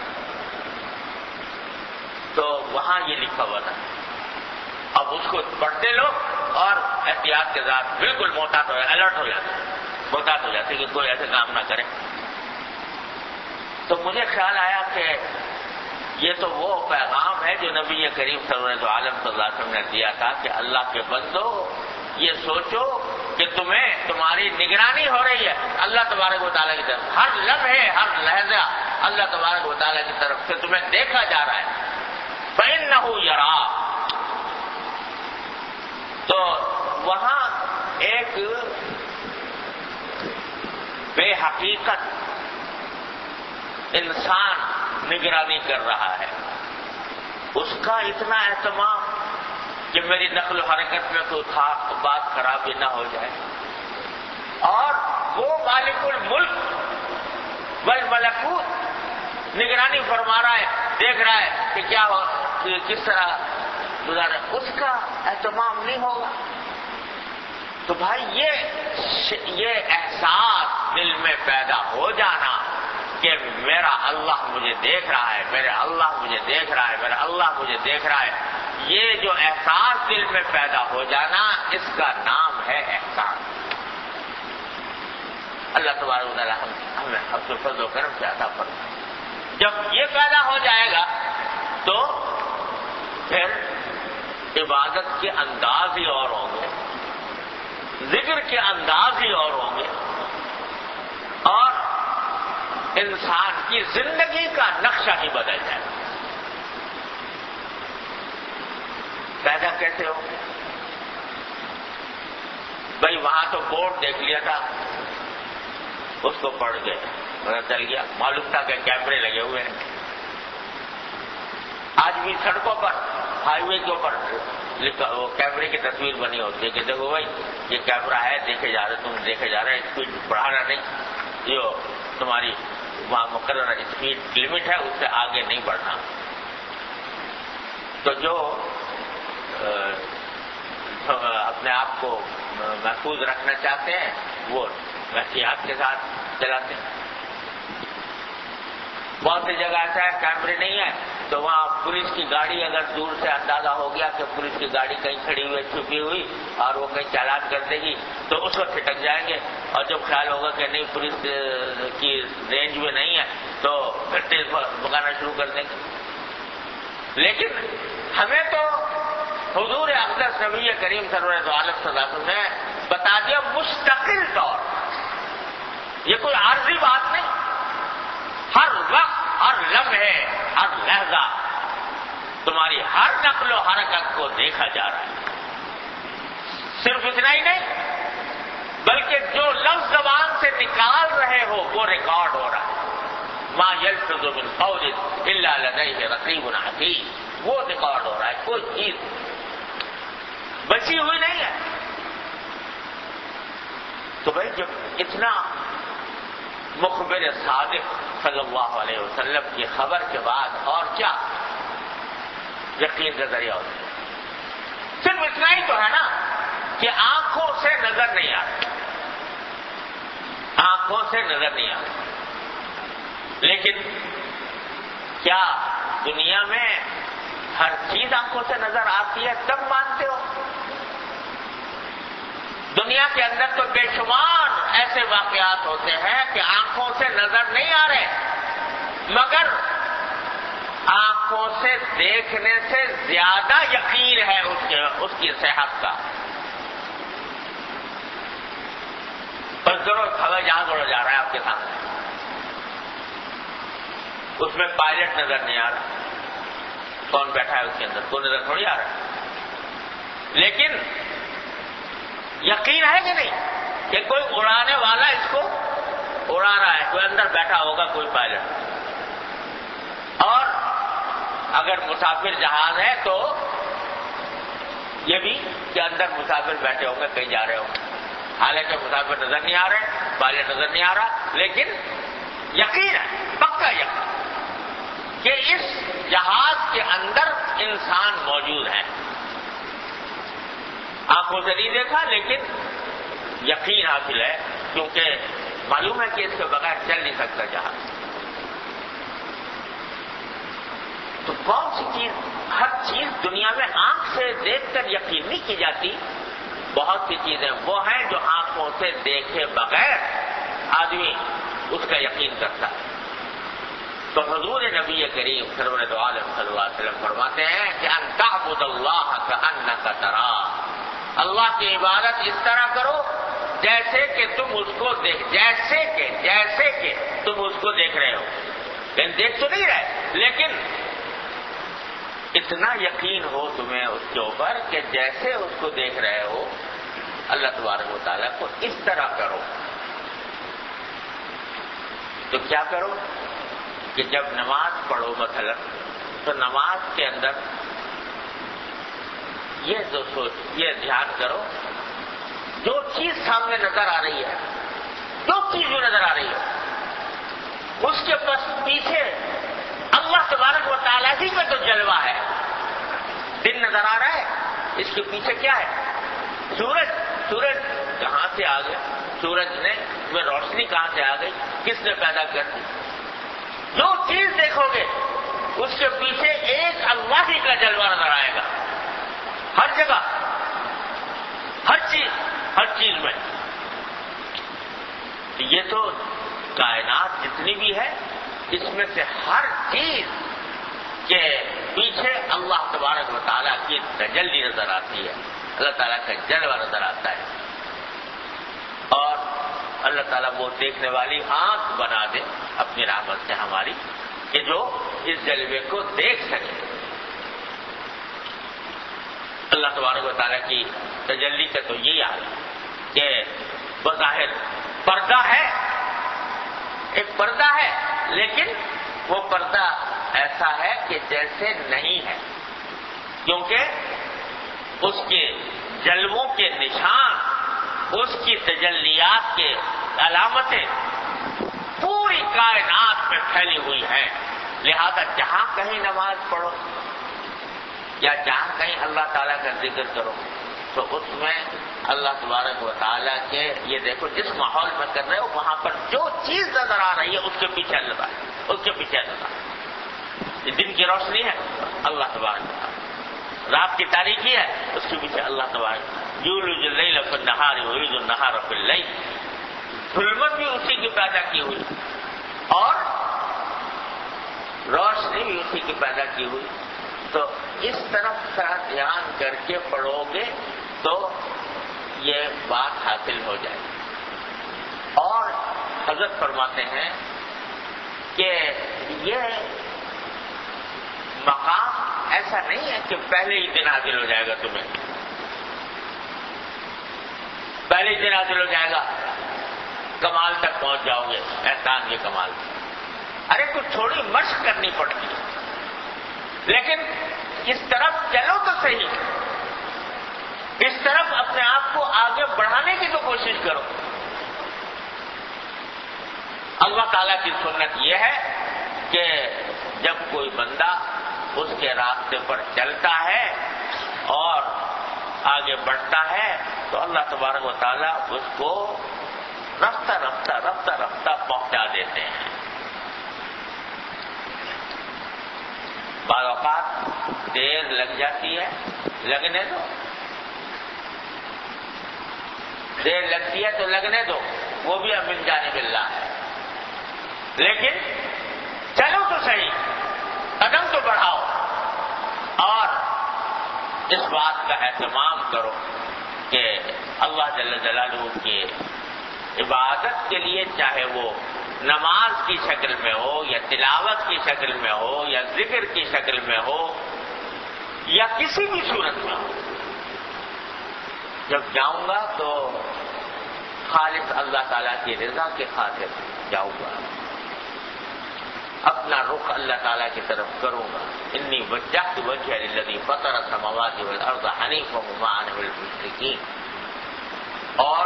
تو وہاں یہ لکھا ہوا تھا. اب اس کو پڑھتے لوگ اور احتیاط کے ساتھ بالکل محتاط ہو جاتے، الرٹ ہو جاتے محتاط ہو جاتے کہ کوئی ایسے کام نہ کرے. تو مجھے خیال آیا کہ یہ تو وہ پیغام ہے جو نبی کریم صلی اللہ علیہ وسلم نے دیا تھا کہ اللہ کے بندو یہ سوچو کہ تمہیں تمہاری نگرانی ہو رہی ہے اللہ تبارک و تعالیٰ کی طرف، ہر لمحے ہر لہجہ اللہ تبارک و تعالیٰ کی طرف سے تمہیں دیکھا جا رہا ہے. فَإِنَّهُ يَرَاكَ. تو وہاں ایک بے حقیقت انسان نگرانی کر رہا ہے، اس کا اتنا اہتمام کہ میری نقل و حرکت میں کوئی بات خرابی نہ ہو جائے، اور وہ مالک الملک والملکوت نگرانی فرما رہا ہے، دیکھ رہا ہے کہ کیا ہو کس طرح گزارا، اس کا اہتمام نہیں ہوگا. تو بھائی یہ یہ احساس دل میں پیدا ہو جانا کہ میرا اللہ مجھے دیکھ رہا ہے، میرے اللہ مجھے دیکھ رہا ہے، میرا اللہ مجھے دیکھ رہا ہے، یہ جو احساس دل میں پیدا ہو جانا، اس کا نام ہے احسان. اللہ تبارک و تعالیٰ ہمیں اپنے فضل و کرم سے عطا فرمائے. جب یہ پیدا ہو جائے گا تو پھر عبادت کے انداز ہی اور ہوں گے، ذکر کے انداز ہی اور ہوں گے، اور انسان کی زندگی کا نقشہ ہی بدل جائے گا. پیدا کیسے ہو؟ بھائی وہاں تو بورڈ دیکھ لیا تھا، اس کو پڑھ گئے، پتا چل گیا، معلوم تھا کہ کیمرے لگے ہوئے ہیں. آج بھی سڑکوں پر ہائی وے کے اوپر وہ کیمرے کی تصویر بنی ہوتی ہے کہ دیکھو بھائی یہ کیمرہ ہے، دیکھے جا رہے تم دیکھے جا رہے، اسپیڈ بڑھانا نہیں، جو تمہاری وہاں مقررہ اسپیڈ لمٹ ہے اس سے آگے نہیں بڑھنا. تو جو اپنے آپ کو محفوظ رکھنا چاہتے ہیں وہ احتیاط کے ساتھ چلاتے ہیں. بہت سی جگہ ایسا ہے کیمرے نہیں ہے تو وہاں پولیس کی گاڑی اگر دور سے اندازہ ہو گیا کہ پولیس کی گاڑی کہیں کھڑی ہوئی چھپی ہوئی اور وہ کہیں چالان کر دے گی تو اس وقت پھٹک جائیں گے، اور جب خیال ہوگا کہ نہیں پولیس کی رینج میں نہیں ہے تو پھر تیز بھگانا شروع کر دیں گے. لیکن ہمیں تو حضور اقدس نبی کریم صلی اللہ علیہ وسلم نے بتا دیا مستقل طور، یہ کوئی عارضی بات نہیں، ہر وقت ہر لمحے ہر لہجہ تمہاری ہر نقل و حرکت کو دیکھا جا رہا ہے. صرف اتنا ہی نہیں بلکہ جو لفظ زبان سے نکال رہے ہو وہ ریکارڈ ہو رہا ہے. ما یلفظ من قول الا لدیہ رقیب عتید، وہ ریکارڈ ہو رہا ہے، کوئی چیز بچی ہوئی نہیں ہے. تو بھائی جب اتنا مخبر صادق صلی اللہ علیہ وسلم کی خبر کے بعد اور کیا یقین کا ذریعہ ہوتا ہے؟ صرف اتنا ہی تو ہے نا کہ آنکھوں سے نظر نہیں آتی، آنکھوں سے نظر نہیں آتی، لیکن کیا دنیا میں ہر چیز آنکھوں سے نظر آتی ہے تب مانتے ہو؟ دنیا کے اندر تو بے شمار ایسے واقعات ہوتے ہیں کہ آنکھوں سے نظر نہیں آ رہے مگر آنکھوں آنکھوں سے دیکھنے سے زیادہ یقین ہے اس کے اس کی صحت کا. بس ضرور ہوائی جہاز اڑا جا رہا ہے آپ کے سامنے, اس میں پائلٹ نظر نہیں آ رہا, کون بیٹھا ہے اس کے اندر, کوئی نظر تھوڑی آ رہا ہے, لیکن یقین ہے کہ نہیں کہ کوئی اڑانے والا اس کو اڑا رہا ہے, کوئی اندر بیٹھا ہوگا کوئی پائلٹ. اور اگر مسافر جہاز ہے تو یہ بھی کہ اندر مسافر بیٹھے ہوں گے, کہیں جا رہے ہوں گے, حالانکہ مسافر نظر نہیں آ رہے, پائلٹ نظر نہیں آ رہا, لیکن یقین ہے, پکا یقین کہ اس جہاز کے اندر انسان موجود ہے. آنکھوں سے نہیں دیکھا لیکن یقین حاصل ہے, کیونکہ معلوم ہے کہ اس کے بغیر چل نہیں سکتا جہاز. تو کون سی چیز, ہر چیز دنیا میں آنکھ سے دیکھ کر یقین نہیں کی جاتی. بہت سی چیزیں وہ ہیں جو آنکھوں سے دیکھے بغیر آدمی اس کا یقین کرتا ہے. تو حضور نبی کریم سرور دو عالم صلی اللہ علیہ وسلم فرماتے ہیں کہ ان تعبد اللہ کأنک تراہ, اللہ کی عبادت اس طرح کرو جیسے کہ تم اس کو دیکھ جیسے کہ جیسے کہ تم اس کو دیکھ رہے ہو. لیکن دیکھ تو نہیں رہے, لیکن اتنا یقین ہو تمہیں اس کے اوپر کہ جیسے اس کو دیکھ رہے ہو اللہ تبارک و تعالیٰ کو, اس طرح کرو. تو کیا کرو کہ جب نماز پڑھو مثلا, تو نماز کے اندر یہ جو سوچ, یہ دھیان کرو, جو چیز سامنے نظر آ رہی ہے, جو چیز جو نظر آ رہی ہے, اس کے پاس پیچھے اللہ تبارک و تعالیٰ ہی کا تو جلوہ ہے. دن نظر آ رہا ہے, اس کے پیچھے کیا ہے؟ سورج. سورج کہاں سے آ گیا؟ سورج نے میں روشنی کہاں سے آ گئی؟ کس نے پیدا کر دی؟ جو چیز دیکھو گے اس کے پیچھے ایک اللہ ہی کا جلوہ نظر آئے گا, ہر جگہ, ہر چیز, ہر چیز میں. یہ تو کائنات جتنی بھی ہے اس میں سے ہر چیز کے پیچھے اللہ تبارک و تعالیٰ کی تجلی نظر آتی ہے, اللہ تعالیٰ کا جلوہ نظر آتا ہے. اور اللہ تعالیٰ وہ دیکھنے والی آنکھ بنا دے اپنی رحمت سے ہماری, کہ جو اس جلوے کو دیکھ سکے. اللہ تبارک و تعالیٰ کی تجلی کا تو یہی حال ہے کہ بظاہر پردہ ہے, ایک پردہ ہے, لیکن وہ پردہ ایسا ہے کہ جیسے نہیں ہے, کیونکہ اس کے جلووں کے نشان, اس کی تجلیات کے علامتیں پوری کائنات میں پھیلی ہوئی ہیں. لہذا جہاں کہیں نماز پڑھو یا جہاں کہیں اللہ تعالیٰ کا ذکر کرو تو اس میں اللہ تبارک و تعالیٰ کے, یہ دیکھو جس ماحول میں کر رہے ہو وہاں پر جو چیز نظر آ رہی ہے اس کے پیچھے اللہ تعالیٰ, اس کے پیچھے اللہ تعالیٰ. یہ دن کی روشنی ہے اللہ تبارک و تعالیٰ, رات کی تاریکی ہے اس کے پیچھے اللہ تبارک. یولج اللیل فی النہار ویولج النہار فی اللیل, ظلمت بھی اسی کی پیدا کی ہوئی اور روشنی بھی اسی کی پیدا کی ہوئی. تو اس طرف کا دھیان کر کے پڑھو گے تو یہ بات حاصل ہو جائے. اور حضرت فرماتے ہیں کہ یہ مقام ایسا نہیں ہے کہ پہلے ہی دن حاصل ہو جائے گا تمہیں, پہلے ہی دن حاصل ہو جائے گا, کمال تک پہنچ جاؤ گے, احسان کے کمال. ارے کچھ تھوڑی مشق کرنی پڑتی ہے, لیکن اس طرف چلو تو صحیح, اس طرف اپنے آپ کو آگے بڑھانے کی تو کوشش کرو. اللہ تعالیٰ کی سنت یہ ہے کہ جب کوئی بندہ اس کے راستے پر چلتا ہے اور آگے بڑھتا ہے تو اللہ تبارک و تعالیٰ اس کو رفتہ رفتہ رفتہ رفتہ پہنچا دیتے ہیں. بعض اوقات دیر لگ جاتی ہے, لگنے دو, دیر لگتی ہے تو لگنے دو, وہ بھی اب من جانب اللہ ہے, لیکن چلو تو صحیح, قدم تو بڑھاؤ. اس بات کا اہتمام کرو کہ اللہ جل جلالہ کی عبادت کے لیے، چاہے وہ نماز کی شکل میں ہو یا تلاوت کی شکل میں ہو یا ذکر کی شکل میں ہو یا کسی بھی صورت میں ہو، جب جاؤں گا تو خالص اللہ تعالیٰ کی رضا کے خاطر جاؤں گا، اپنا رخ اللہ تعالیٰ کی طرف کروں گا. انی وجہت وجہی للذی فطر السماوات والارض حنیفا وما انا من المشرکین. اور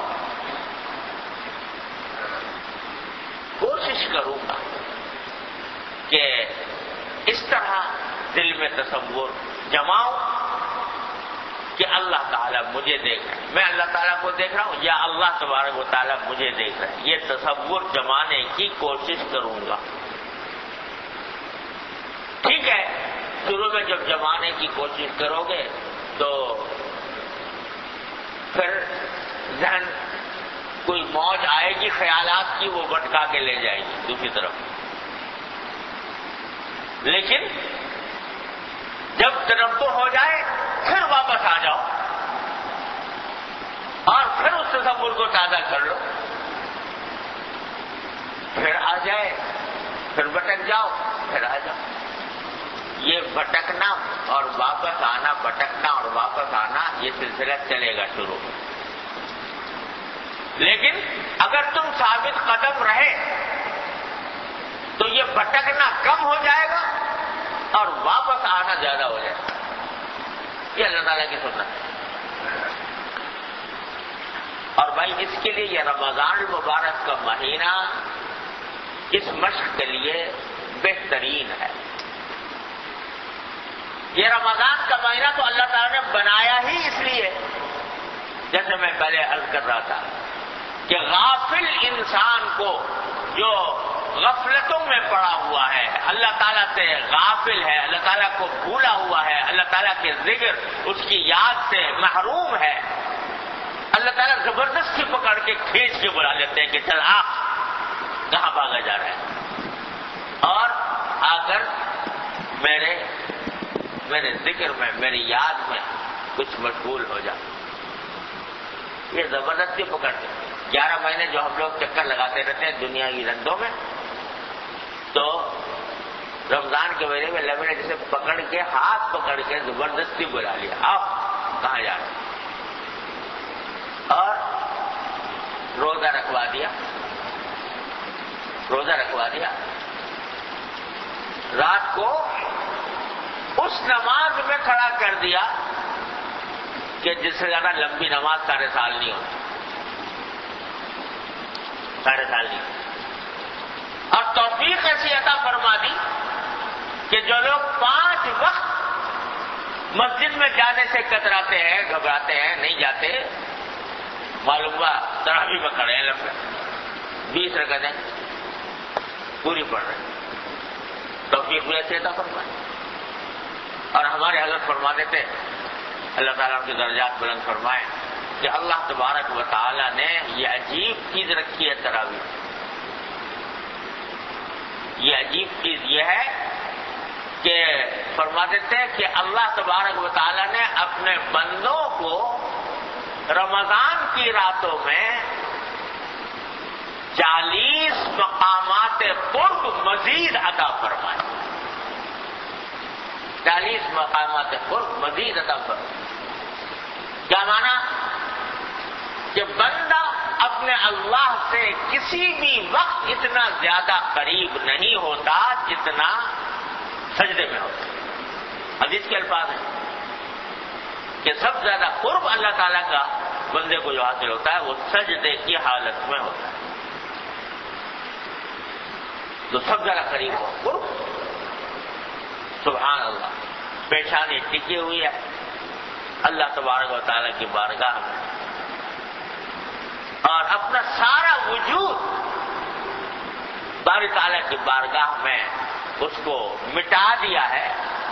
کوشش کروں گا کہ اس طرح دل میں تصور جماؤں کہ اللہ تعالیٰ مجھے دیکھ رہا ہے، میں اللہ تعالیٰ کو دیکھ رہا ہوں یا اللہ تبارک و تعالیٰ مجھے دیکھ رہا ہے، یہ تصور جمانے کی کوشش کروں گا. ٹھیک ہے، شروع میں جب جمانے کی کوشش کرو گے تو پھر ذہن کوئی موج آئے گی خیالات کی، وہ بٹکا کے لے جائے گی دوسری طرف. لیکن جب تنبہ ہو جائے پھر واپس آ جاؤ اور پھر اس تصور کو تازہ کر لو، پھر آ جائے، پھر بھٹک جاؤ، پھر آ جاؤ. یہ بھٹکنا اور واپس آنا، بھٹکنا اور واپس آنا، یہ سلسلہ چلے گا شروع. لیکن اگر تم ثابت قدم رہے تو یہ بھٹکنا کم ہو جائے گا اور واپس آنا زیادہ ہو جائے گا. یہ اللہ تعالیٰ کی سنت ہے. اور بھائی اس کے لیے یہ رمضان المبارک کا مہینہ اس مشق کے لیے بہترین ہے. یہ رمضان کا مہینہ تو اللہ تعالیٰ نے بنایا ہی اس لیے، جیسے میں پہلے عرض کر رہا تھا کہ غافل انسان کو جو غفلتوں میں پڑا ہوا ہے، اللہ تعالیٰ سے غافل ہے، اللہ تعالیٰ کو بھولا ہوا ہے، اللہ تعالیٰ کے ذکر اس کی یاد سے محروم ہے، اللہ تعالیٰ زبردستی پکڑ کے کھینچ کے بلا لیتے ہیں کہ چل آ، کہاں بھاگا جا رہا ہے، اور آ کر میرے میرے ذکر میں، میری یاد میں کچھ مشغول ہو جا. یہ زبردستی پکڑتے گیارہ مہینے جو ہم لوگ چکر لگاتے رہتے ہیں دنیا کی رندوں میں، تو رمضان کے مہینے میں لبے نے جسے پکڑ کے، ہاتھ پکڑ کے زبردستی بلا لیا، آپ کہاں جا رہے، اور روزہ رکھوا دیا، روزہ رکھوا دیا. رات کو اس نماز میں کھڑا کر دیا کہ جس سے زیادہ لمبی نماز سارے سال نہیں ہوتی، سارے سال نہیں ہوتی. اور توفیق ایسی عطا فرما دی کہ جو لوگ پانچ وقت مسجد میں جانے سے کتراتے ہیں، گھبراتے ہیں، نہیں جاتے، معلوم ہوا تراویح میں کھڑے ہیں لمبے بیس رکعتیں پوری پڑھ رہے ہیں، توفیق بھی ایسی عطا فرما دی. اور ہمارے حضرت فرماتے تھے، اللہ تعالیٰ کی درجات بلند فرمائے، کہ اللہ تبارک و تعالیٰ نے یہ عجیب چیز رکھی ہے تراویح. یہ عجیب چیز یہ ہے کہ فرماتے تھے کہ اللہ تبارک و تعالیٰ نے اپنے بندوں کو رمضان کی راتوں میں چالیس مقامات قرب مزید عطا فرمائے. چالیس مقامات قرب مزید عطا فرمائے. کیا معنی؟ کہ بندہ اپنے اللہ سے کسی بھی وقت اتنا زیادہ قریب نہیں ہوتا جتنا سجدے میں ہوتا. حدیث کے الفاظ ہیں کہ سب سے زیادہ قرب اللہ تعالیٰ کا بندے کو جو حاصل ہوتا ہے وہ سجدے کی حالت میں ہوتا ہے. تو سب زیادہ قریب ہو قرب. سبحان اللہ. پیشانی ٹکی ہوئی ہے اللہ تبارک و تعالیٰ کی بارگاہ میں، اور اپنا سارا وجود باری تعالیٰ کی بارگاہ میں اس کو مٹا دیا ہے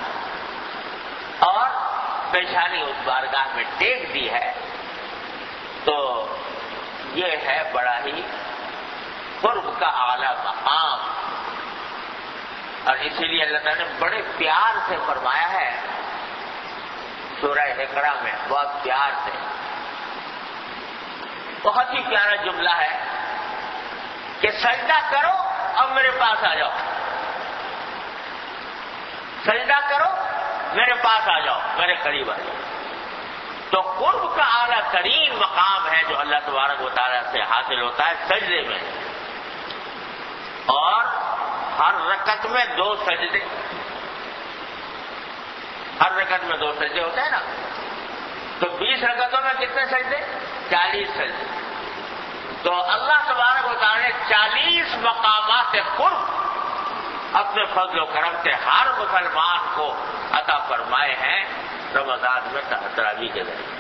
اور پیشانی اس بارگاہ میں ٹیک دی ہے. تو یہ ہے بڑا ہی قرب کا اعلیٰ مقام. اور اسی لیے اللہ تعالیٰ نے بڑے پیار سے فرمایا ہے سورہ اقرا میں بہت پیار سے، بہت ہی پیارا جملہ ہے کہ سجدہ کرو اب میرے پاس آ جاؤ، سجدہ کرو میرے پاس آ جاؤ، میرے قریب آ جاؤ۔ تو قرب کا اعلیٰ ترین مقام ہے جو اللہ تبارک و تعالیٰ سے حاصل ہوتا ہے سجدے میں، اور ہر رکعت میں دو سجدے، ہر رکعت میں دو سجدے ہوتے ہیں نا، تو بیس رکعتوں میں کتنے سجدے؟ چالیس سجدے۔ تو اللہ تبارک و تعالیٰ نے چالیس مقامات قرب اپنے فضل و کرم سے ہر مسلمان کو عطا فرمائے ہیں رمضان میں تراوی کے ذریعے۔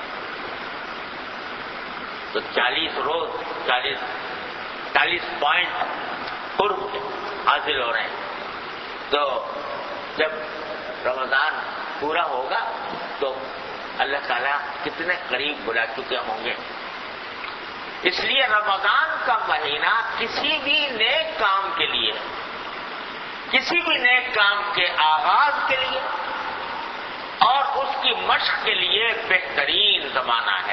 تو چالیس روز چالیس چالیس پوائنٹ قرب کے حاصل ہو رہے ہیں۔ تو جب رمضان پورا ہوگا تو اللہ تعالیٰ کتنے قریب بلا چکے ہوں گے۔ اس لیے رمضان کا مہینہ کسی بھی نیک کام کے لیے، کسی بھی نیک کام کے آغاز کے لیے اور اس کی مشق کے لیے بہترین زمانہ ہے۔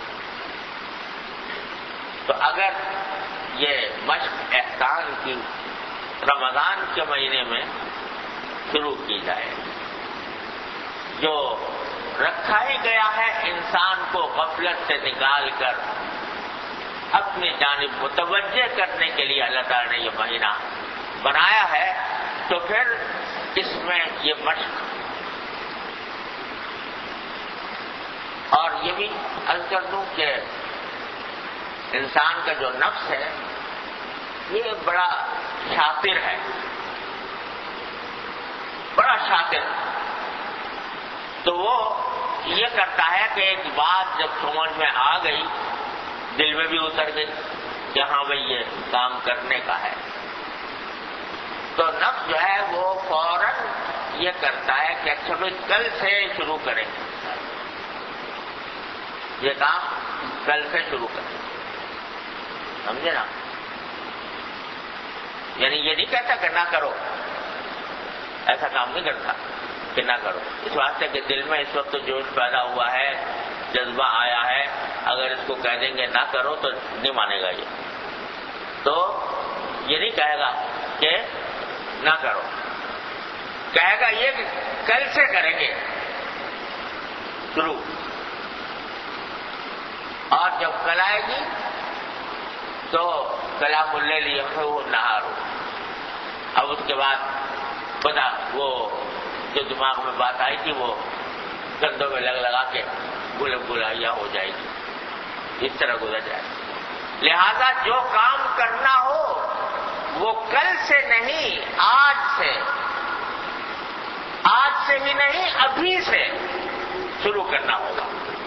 تو اگر یہ مشق احسان کی رمضان کے مہینے میں شروع کی جائے، جو رکھا ہی گیا ہے انسان کو غفلت سے نکال کر اپنی جانب متوجہ کرنے کے لیے اللہ تعالیٰ نے یہ مہینہ بنایا ہے، تو پھر اس میں یہ مشق، اور یہ بھی عرض کر دوں کہ انسان کا جو نفس ہے یہ بڑا شاطر ہے، بڑا شاطر۔ تو وہ یہ کرتا ہے کہ ایک بات جب سمجھ میں آ گئی، دل میں بھی اتر گئی کہ ہاں بھائی یہ کام کرنے کا ہے، تو نفس جو ہے وہ فوراً یہ کرتا ہے کہ اچھا بھائی کل سے شروع کریں، یہ کام کل سے شروع کریں، سمجھے نا؟ یعنی یہ نہیں کہتا کہ نہ کرو، ایسا کام نہیں کرتا کہ نہ کرو، اس واسطے کہ دل میں اس وقت جوش پیدا ہوا ہے، جذبہ آیا ہے، اگر اس کو کہہ دیں گے نہ کرو تو نہیں مانے گا، یہ تو یہ نہیں کہے گا کہ نہ کرو، کہے گا یہ کہ کل سے کریں گے شروع، اور جب کل آئے گی تو کلام اللیل یقظہ نہار، اب اس کے بعد پتا وہ جو دماغ میں بات آئی تھی وہ کندھوں میں لگ لگا کے گل گلائیا ہو جائے گی، اس طرح گزر جائے گی۔ لہذا جو کام کرنا ہو وہ کل سے نہیں، آج سے، آج سے بھی نہیں ابھی سے شروع کرنا ہوگا،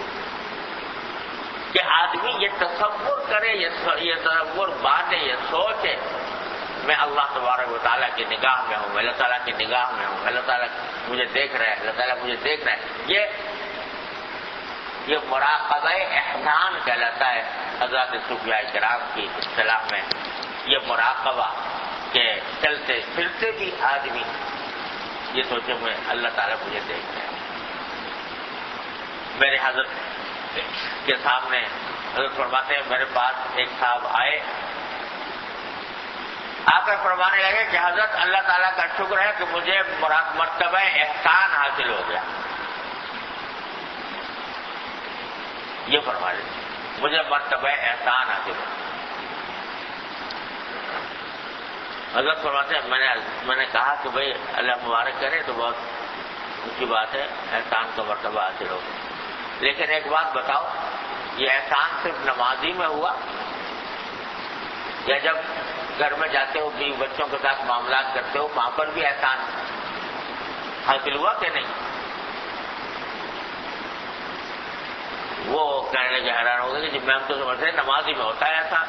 کہ آدمی یہ تصور کرے، یہ تصور باندھے، یہ سوچے میں اللہ تبارک و تعالیٰ کی نگاہ میں ہوں، اللہ تعالیٰ کی نگاہ میں ہوں، اللہ تعالیٰ مجھے دیکھ رہا ہے، اللہ تعالیٰ مجھے دیکھ رہا ہے۔ یہ یہ مراقبہ احسان کہلاتا ہے حضرات صوفیاء کرام کی اصطلاح میں، یہ مراقبہ کہ چلتے پھرتے بھی آدمی یہ سوچے میں اللہ تعالیٰ مجھے دیکھ رہا ہے۔ میرے حضرت کے سامنے حضرت فرماتے ہیں، میرے پاس ایک صاحب آئے، آ کر فرمانے لگے کہ حضرت اللہ تعالیٰ کا شکر ہے کہ مجھے مرتبہ احسان حاصل ہو گیا، یہ فرما رہے مجھے مرتبہ احسان حاصل ہو گیا۔ حضرت فرماتے ہیں میں نے میں نے کہا کہ بھائی اللہ مبارک کرے تو بہت اونچی بات ہے، احسان کا مرتبہ حاصل ہو گیا، لیکن ایک بات بتاؤ، یہ احسان صرف نمازی میں ہوا یا جب گھر میں جاتے ہو بیوی بچوں کے ساتھ معاملات کرتے ہو وہاں پر بھی احسان حاصل ہوا کہ نہیں؟ وہ کہنے لگے، حیران ہو گئے کہ جب میں ہم تو سمجھتے ہیں نمازی میں ہوتا ہے احسان،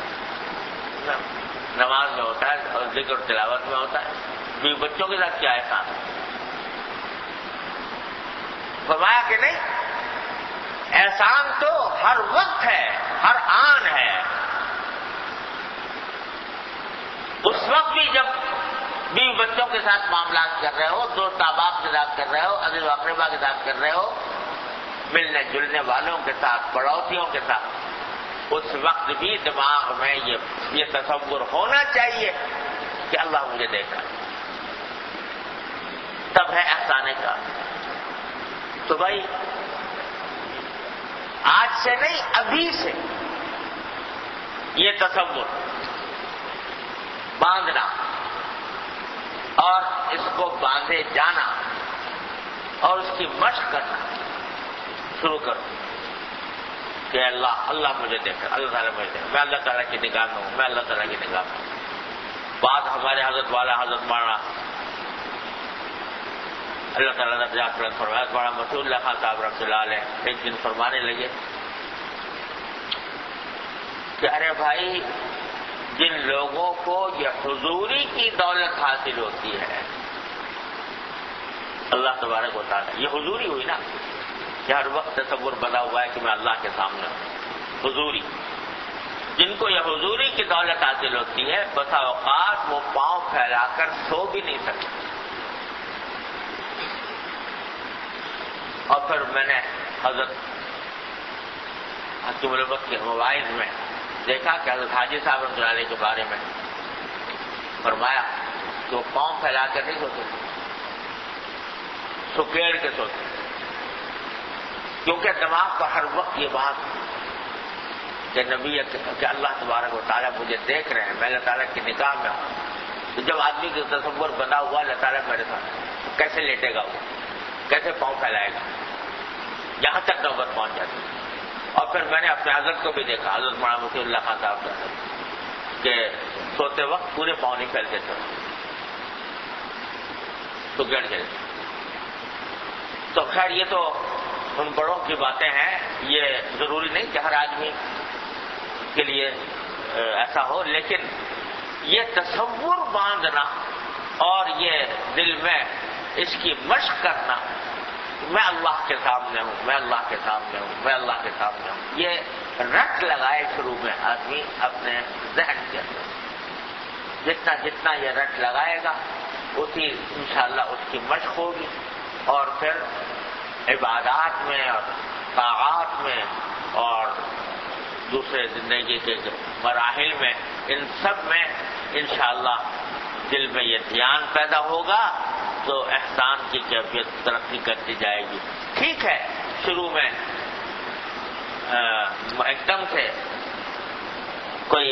نماز میں ہوتا ہے اور ذکر اور تلاوت میں ہوتا ہے، بیوی بچوں کے ساتھ کیا احسان ہے؟ فرمایا کہ نہیں، احسان تو ہر وقت ہے، ہر آن ہے، اس وقت بھی جب بیوی بچوں کے ساتھ معاملات کر رہے ہو، دوست احباب کے ساتھ کر رہے ہو، عزیز و اقربا کے ساتھ کر رہے ہو، ملنے جلنے والوں کے ساتھ، پڑوسیوں کے ساتھ، اس وقت بھی دماغ میں یہ یہ تصور ہونا چاہیے کہ اللہ مجھے دیکھا، تب ہے احسان کا۔ تو بھائی آج سے نہیں، ابھی سے یہ تصور باندھنا اور اس کو باندھے جانا اور اس کی مشق کرنا شروع کرو کہ اللہ اللہ مجھے دیکھ، اللہ تعالیٰ مجھے دیکھ، میں اللہ تعالیٰ کی نگاہ میں ہوں، میں اللہ تعالیٰ کی نگاہ میں ہوں۔ بات ہمارے حضرت والا حضرت مانا اللہ تعالیٰ نے درجات بلند فرمایا، بڑا مسعود اللہ خان صاحب رحمۃ اللہ علیہ ایک دن فرمانے لگے کہ ارے بھائی، جن لوگوں کو یہ حضوری کی دولت حاصل ہوتی ہے، اللہ تبارک و تعالیٰ، یہ حضوری ہوئی نا، کہ ہر وقت تصور بنا ہوا ہے کہ میں اللہ کے سامنے ہوں، حضوری، جن کو یہ حضوری کی دولت حاصل ہوتی ہے، بسا اوقات وہ پاؤں پھیلا کر سو بھی نہیں سکتے۔ اور پھر میں نے حضرت حکیم الامت کے مواعظ میں دیکھا کہ حضرت حاجی صاحب رحمۃ اللہ علیہ کے بارے میں فرمایا کہ وہ پاؤں پھیلا کر نہیں سوتے، سکیڑ کے سوتے، کیونکہ دماغ پر ہر وقت یہ بات کہ نبی کہ اللہ تبارک و تعالیٰ مجھے دیکھ رہے ہیں، میں اللہ تعالیٰ کی نگاہ میں ہوں۔ تو جب آدمی کا تصور بنا ہوا اللہ تعالیٰ میرے ساتھ، کیسے لیٹے گا وہ، کیسے پاؤں پھیلائے گا، یہاں تک نوبت پہنچ جاتی ہے۔ اور پھر میں نے اپنے حضرت کو بھی دیکھا، حضرت مولانا مفتی اللہ خان صاحب کہ سوتے وقت پورے پاؤں نہیں پھیلتے تھے، تو گڑ گئے۔ تو خیر یہ تو ان بڑوں کی باتیں ہیں، یہ ضروری نہیں کہ ہر آدمی کے لیے ایسا ہو، لیکن یہ تصور باندھنا اور یہ دل میں اس کی مشق کرنا، میں اللہ کے سامنے ہوں، میں اللہ کے سامنے ہوں، میں اللہ کے سامنے ہوں، یہ رٹ لگائے شروع میں آدمی اپنے ذہن کے اندر، جتنا جتنا یہ رٹ لگائے گا اسی انشاءاللہ اس کی مشق ہوگی، اور پھر عبادات میں اور طاعات میں اور دوسرے زندگی کے مراحل میں، ان سب میں انشاءاللہ دل میں یہ دھیان پیدا ہوگا تو احسان کی کیفیت ترقی کرتی جائے گی۔ ٹھیک ہے، شروع میں ایک دم سے کوئی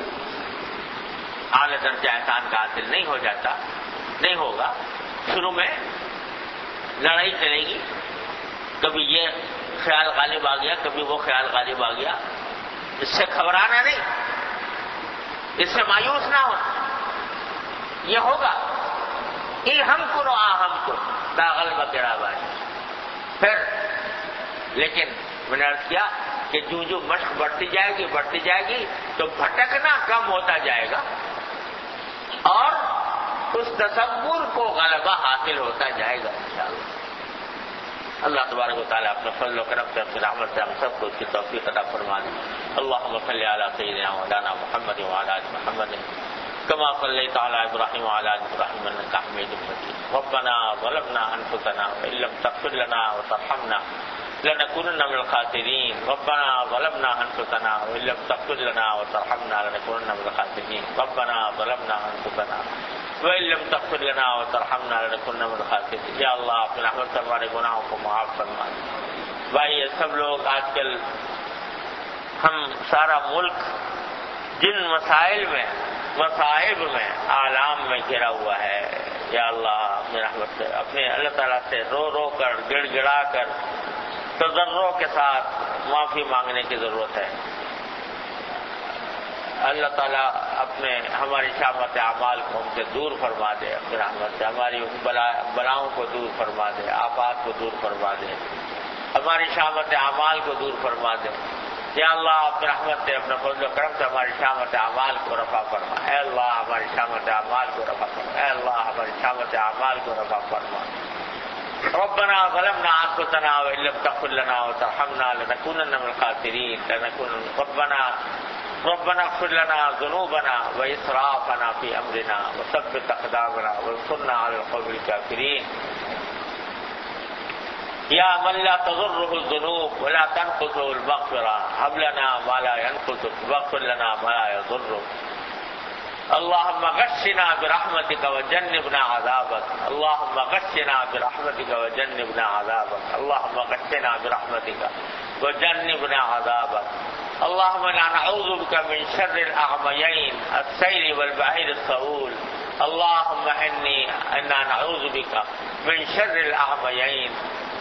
اعلی درجہ احسان کا حاصل نہیں ہو جاتا، نہیں ہوگا، شروع میں لڑائی چلے گی، کبھی یہ خیال غالب آ گیا، کبھی وہ خیال غالب آ گیا، اس سے گھبرانا نہیں، اس سے مایوس نہ ہونا، یہ ہوگا، ای ہم کرو آ ہم کرو داغل بکرا بھائی۔ پھر لیکن میں نے عرض کیا کہ جو جو مشق بڑھتی جائے گی بڑھتی جائے گی تو بھٹکنا کم ہوتا جائے گا اور اس تصور کو غلبہ حاصل ہوتا جائے گا انشاءاللہ۔ اللہ تبارک و تعالیٰ اپنے فضل و کرم سے اپنی رحمت سے ہم سب کو اس کی توفیق عطا فرما دے۔ اللہم صلی علی سیدنا مولانا محمد وعلی آل محمد كما صليت على ابراهيم وعلى ال ابراهيم انك حميد مجيد ربنا ظلمنا انفسنا وان لم تغفر لنا وترحمنا لنكونن من الخاسرين ربنا ظلمنا انفسنا وان لم تغفر لنا وترحمنا لنكونن من الخاسرين ربنا ظلمنا انفسنا وان لم تغفر لنا وترحمنا لنكونن من الخاسرين۔ یا اللہ اپنے رحمت سے ہمارے گناہوں کو معاف فرما دے۔ بھائی یہ سب لوگ آج کل ہم سارا ملک جن مسائل میں مصائب میں آلام میں گھرا ہوا ہے، یا اللہ اپنی رحمت سے اپنے اللہ تعالیٰ سے رو رو کر گڑ گڑا کر تضرع کے ساتھ معافی مانگنے کی ضرورت ہے۔ اللہ تعالیٰ اپنے ہماری شامت اعمال کو ہم سے دور فرما دے، اپنی رحمت سے ہماری بلا بلاؤں کو دور فرما دے، آفات کو دور فرما دے، ہماری شامت اعمال کو دور فرما دے۔ یا اللہ اپنے رحمت سے اپنے فضل و کرم سے ہماری شامت اعمال کو رفع فرما، اے اللہ ہماری شامت اعمال کو رفع فرما، اے اللہ ہماری شامت اعمال کو رفع فرما۔ ربنا ظلمنا انفسنا وان لم تغفر لنا وترحمنا لنكونن من الخاسرين لنكونن ربنا ربنا اغفر لنا ذنوبنا واسرافنا في امرنا وثبت اقدامنا وانصرنا على القوم الكافرين۔ یا من لا تضره الذنوب ولا تنقصه المغفرة هب لنا ما لا ينقصك واغفر لنا ما لا يضرك اللهم غشنا برحمتك وجنبنا عذابك اللهم غشنا برحمتك وجنبنا عذابك اللهم غشنا برحمتك وجنبنا عذابك اللهم انا نعوذ بك من شر الاعميين السيل والبعير الصهول اللهم اني انا نعوذ بك من شر الاعميين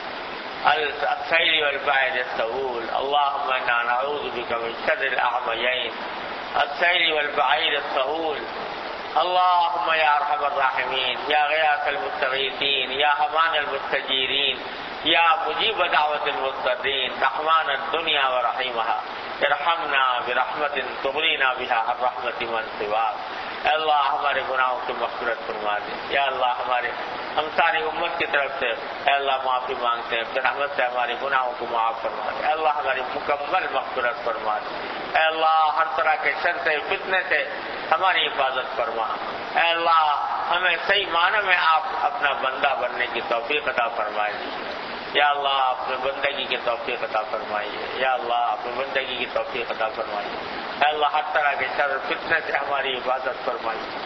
السيل والبعير الصهول اللهم انا نعوذ بك من شر الاعميين السيل والبعير الصهول اللهم يا ارحم الراحمين يا غياث المستغيثين يا امان المستجيرين يا مجيب دعوة المضطرين رحمن الدنيا ورحيمها ارحمنا برحمة تغنينا بها عن رحمة من سواك اے اللہ ہمارے گناہوں کی مغفرت فرما دے یا اللہ ہمارے ہم ساری امت کی طرف سے اے اللہ معافی مانگتے ہیں پھر رحمت سے ہمارے گناہوں کو معاف فرما دے اے اللہ ہماری مکمل مغفرت فرما دے اے اللہ ہر طرح کے شر سے فتنے سے ہماری حفاظت فرما اے اللہ ہمیں صحیح معنی میں آپ اپنا بندہ بننے کی توفیق عطا فرمائیے یا اللہ اپنے بندگی کی توفیق عطا فرمائیے یا اللہ اپنے بندگی کی توفیق عطا فرمائیے اے اللہ ہر طرح کے شر فتنے سے ہماری حفاظت فرمائیے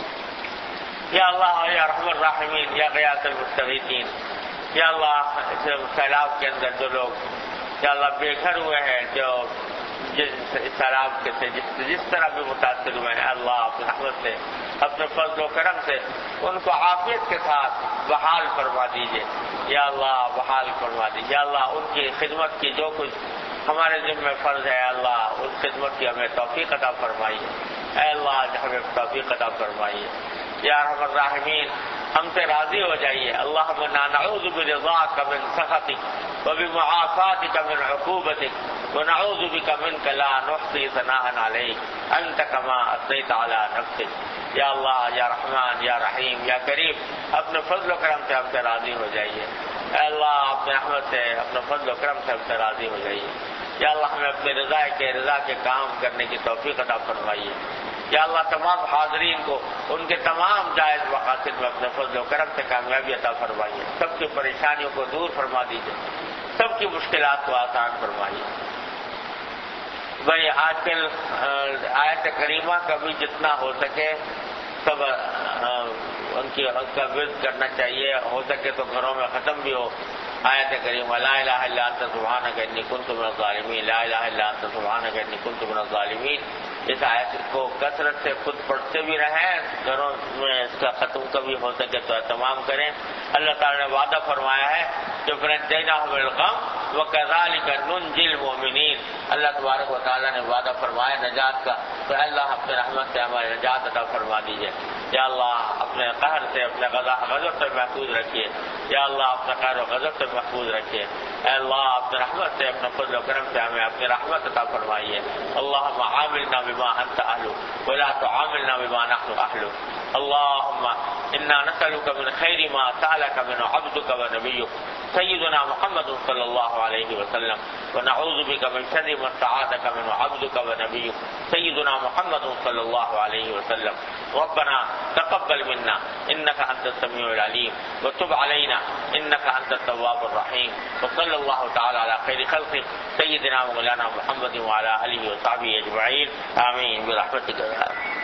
یا اللہ یا رحم الراحمین یا غیاث المستغیثین یا اللہ سیلاب کے اندر جو لوگ یا اللہ بے گھر ہوئے ہیں جو جس سیلاب کے سے جس, جس طرح بھی متاثر ہوئے ہیں اللہ اپنے رحمت سے اپنے فضل و کرم سے ان کو عافیت کے ساتھ بحال فرما دیجیے یا اللہ بحال فرما دیجیے یا اللہ ان کی خدمت کی جو کچھ ہمارے ذمہ فرض ہے اللہ اس خدمت کی ہمیں توفیق عطا فرمائیے اے اللہ ہمیں توفیق عطا فرمائیے یا رحم الراحمین ہم سے راضی ہو جائیے اللہم انا نعوذ برضاک من سخطک وبمعافاتک من عقوبتک ونعوذ بک منک لا نحصی ثناء علیک انت کما اثنیت علی نفسک یا اللہ یا رحمان یا رحیم یا کریم اپنے فضل و کرم سے ہم سے راضی ہو جائیے اے اللہ اپنے رحمت سے اپنے فضل و کرم سے ہم سے راضی ہو جائیے یا اللہ ہمیں اپنے رضا کے رضا کے کام کرنے کی توفیق عطا فرمائیے یا اللہ تمام حاضرین کو ان کے تمام جائز مقاصد میں اپنے فضل و کرم سے کامیابی عطا فرمائیے سب کی پریشانیوں کو دور فرما دیجیے سب کی مشکلات کو آسان فرمائیے بھائی آج کل آیت کریمہ کا بھی جتنا ہو سکے سب ان کی ان کا ورد کرنا چاہیے ہو سکے تو گھروں میں ختم بھی ہو آیت کریمہ لا الہ الا انت سبحانک انی کنت من الظالمین لا الہ الا انت سبحانک انی کنت من الظالمین اس آیت کو کثرت سے خود پڑھتے بھی رہیں گھروں میں اس کا ختم کبھی ہو سکے تو اہتمام کریں اللہ تعالیٰ نے وعدہ فرمایا ہے کہ فنجیناہ من الغم وکذالک ننجی المؤمنین اللہ تبارک و تعالیٰ نے وعدہ فرمایا نجات کا تو اللہ اپنے رحمت سے ہماری نجات عطا فرما دیجیے یا اللہ اپنے قہر سے اپنے غضب سے محفوظ رکھیے یا اللہ اپنے قہر و غضب سے محفوظ رکھیے اے اللہ اپنے رحمت سے اپنے فضل و کرم سے ہمیں اپنی رحمت عطا فرمائیے اللہم عاملنا بما انت اہل ولا تعاملنا بما نحن اہل اللہم انا نسألك من خیر ما سألك من عبدك ونبيك سیدنا محمد صلی اللہ علیہ وسلم ونعوذ بك من شر ما استعاذك من عبدك ونبيك سيدنا محمد صلى الله عليه وسلم ربنا تقبل منا انك انت السميع العليم وتب علينا انك انت التواب الرحيم وصلى الله تعالى على خير خلقه سيدنا مولانا محمد وعلى اله وصحبه اجمعين آمين برحمتك يا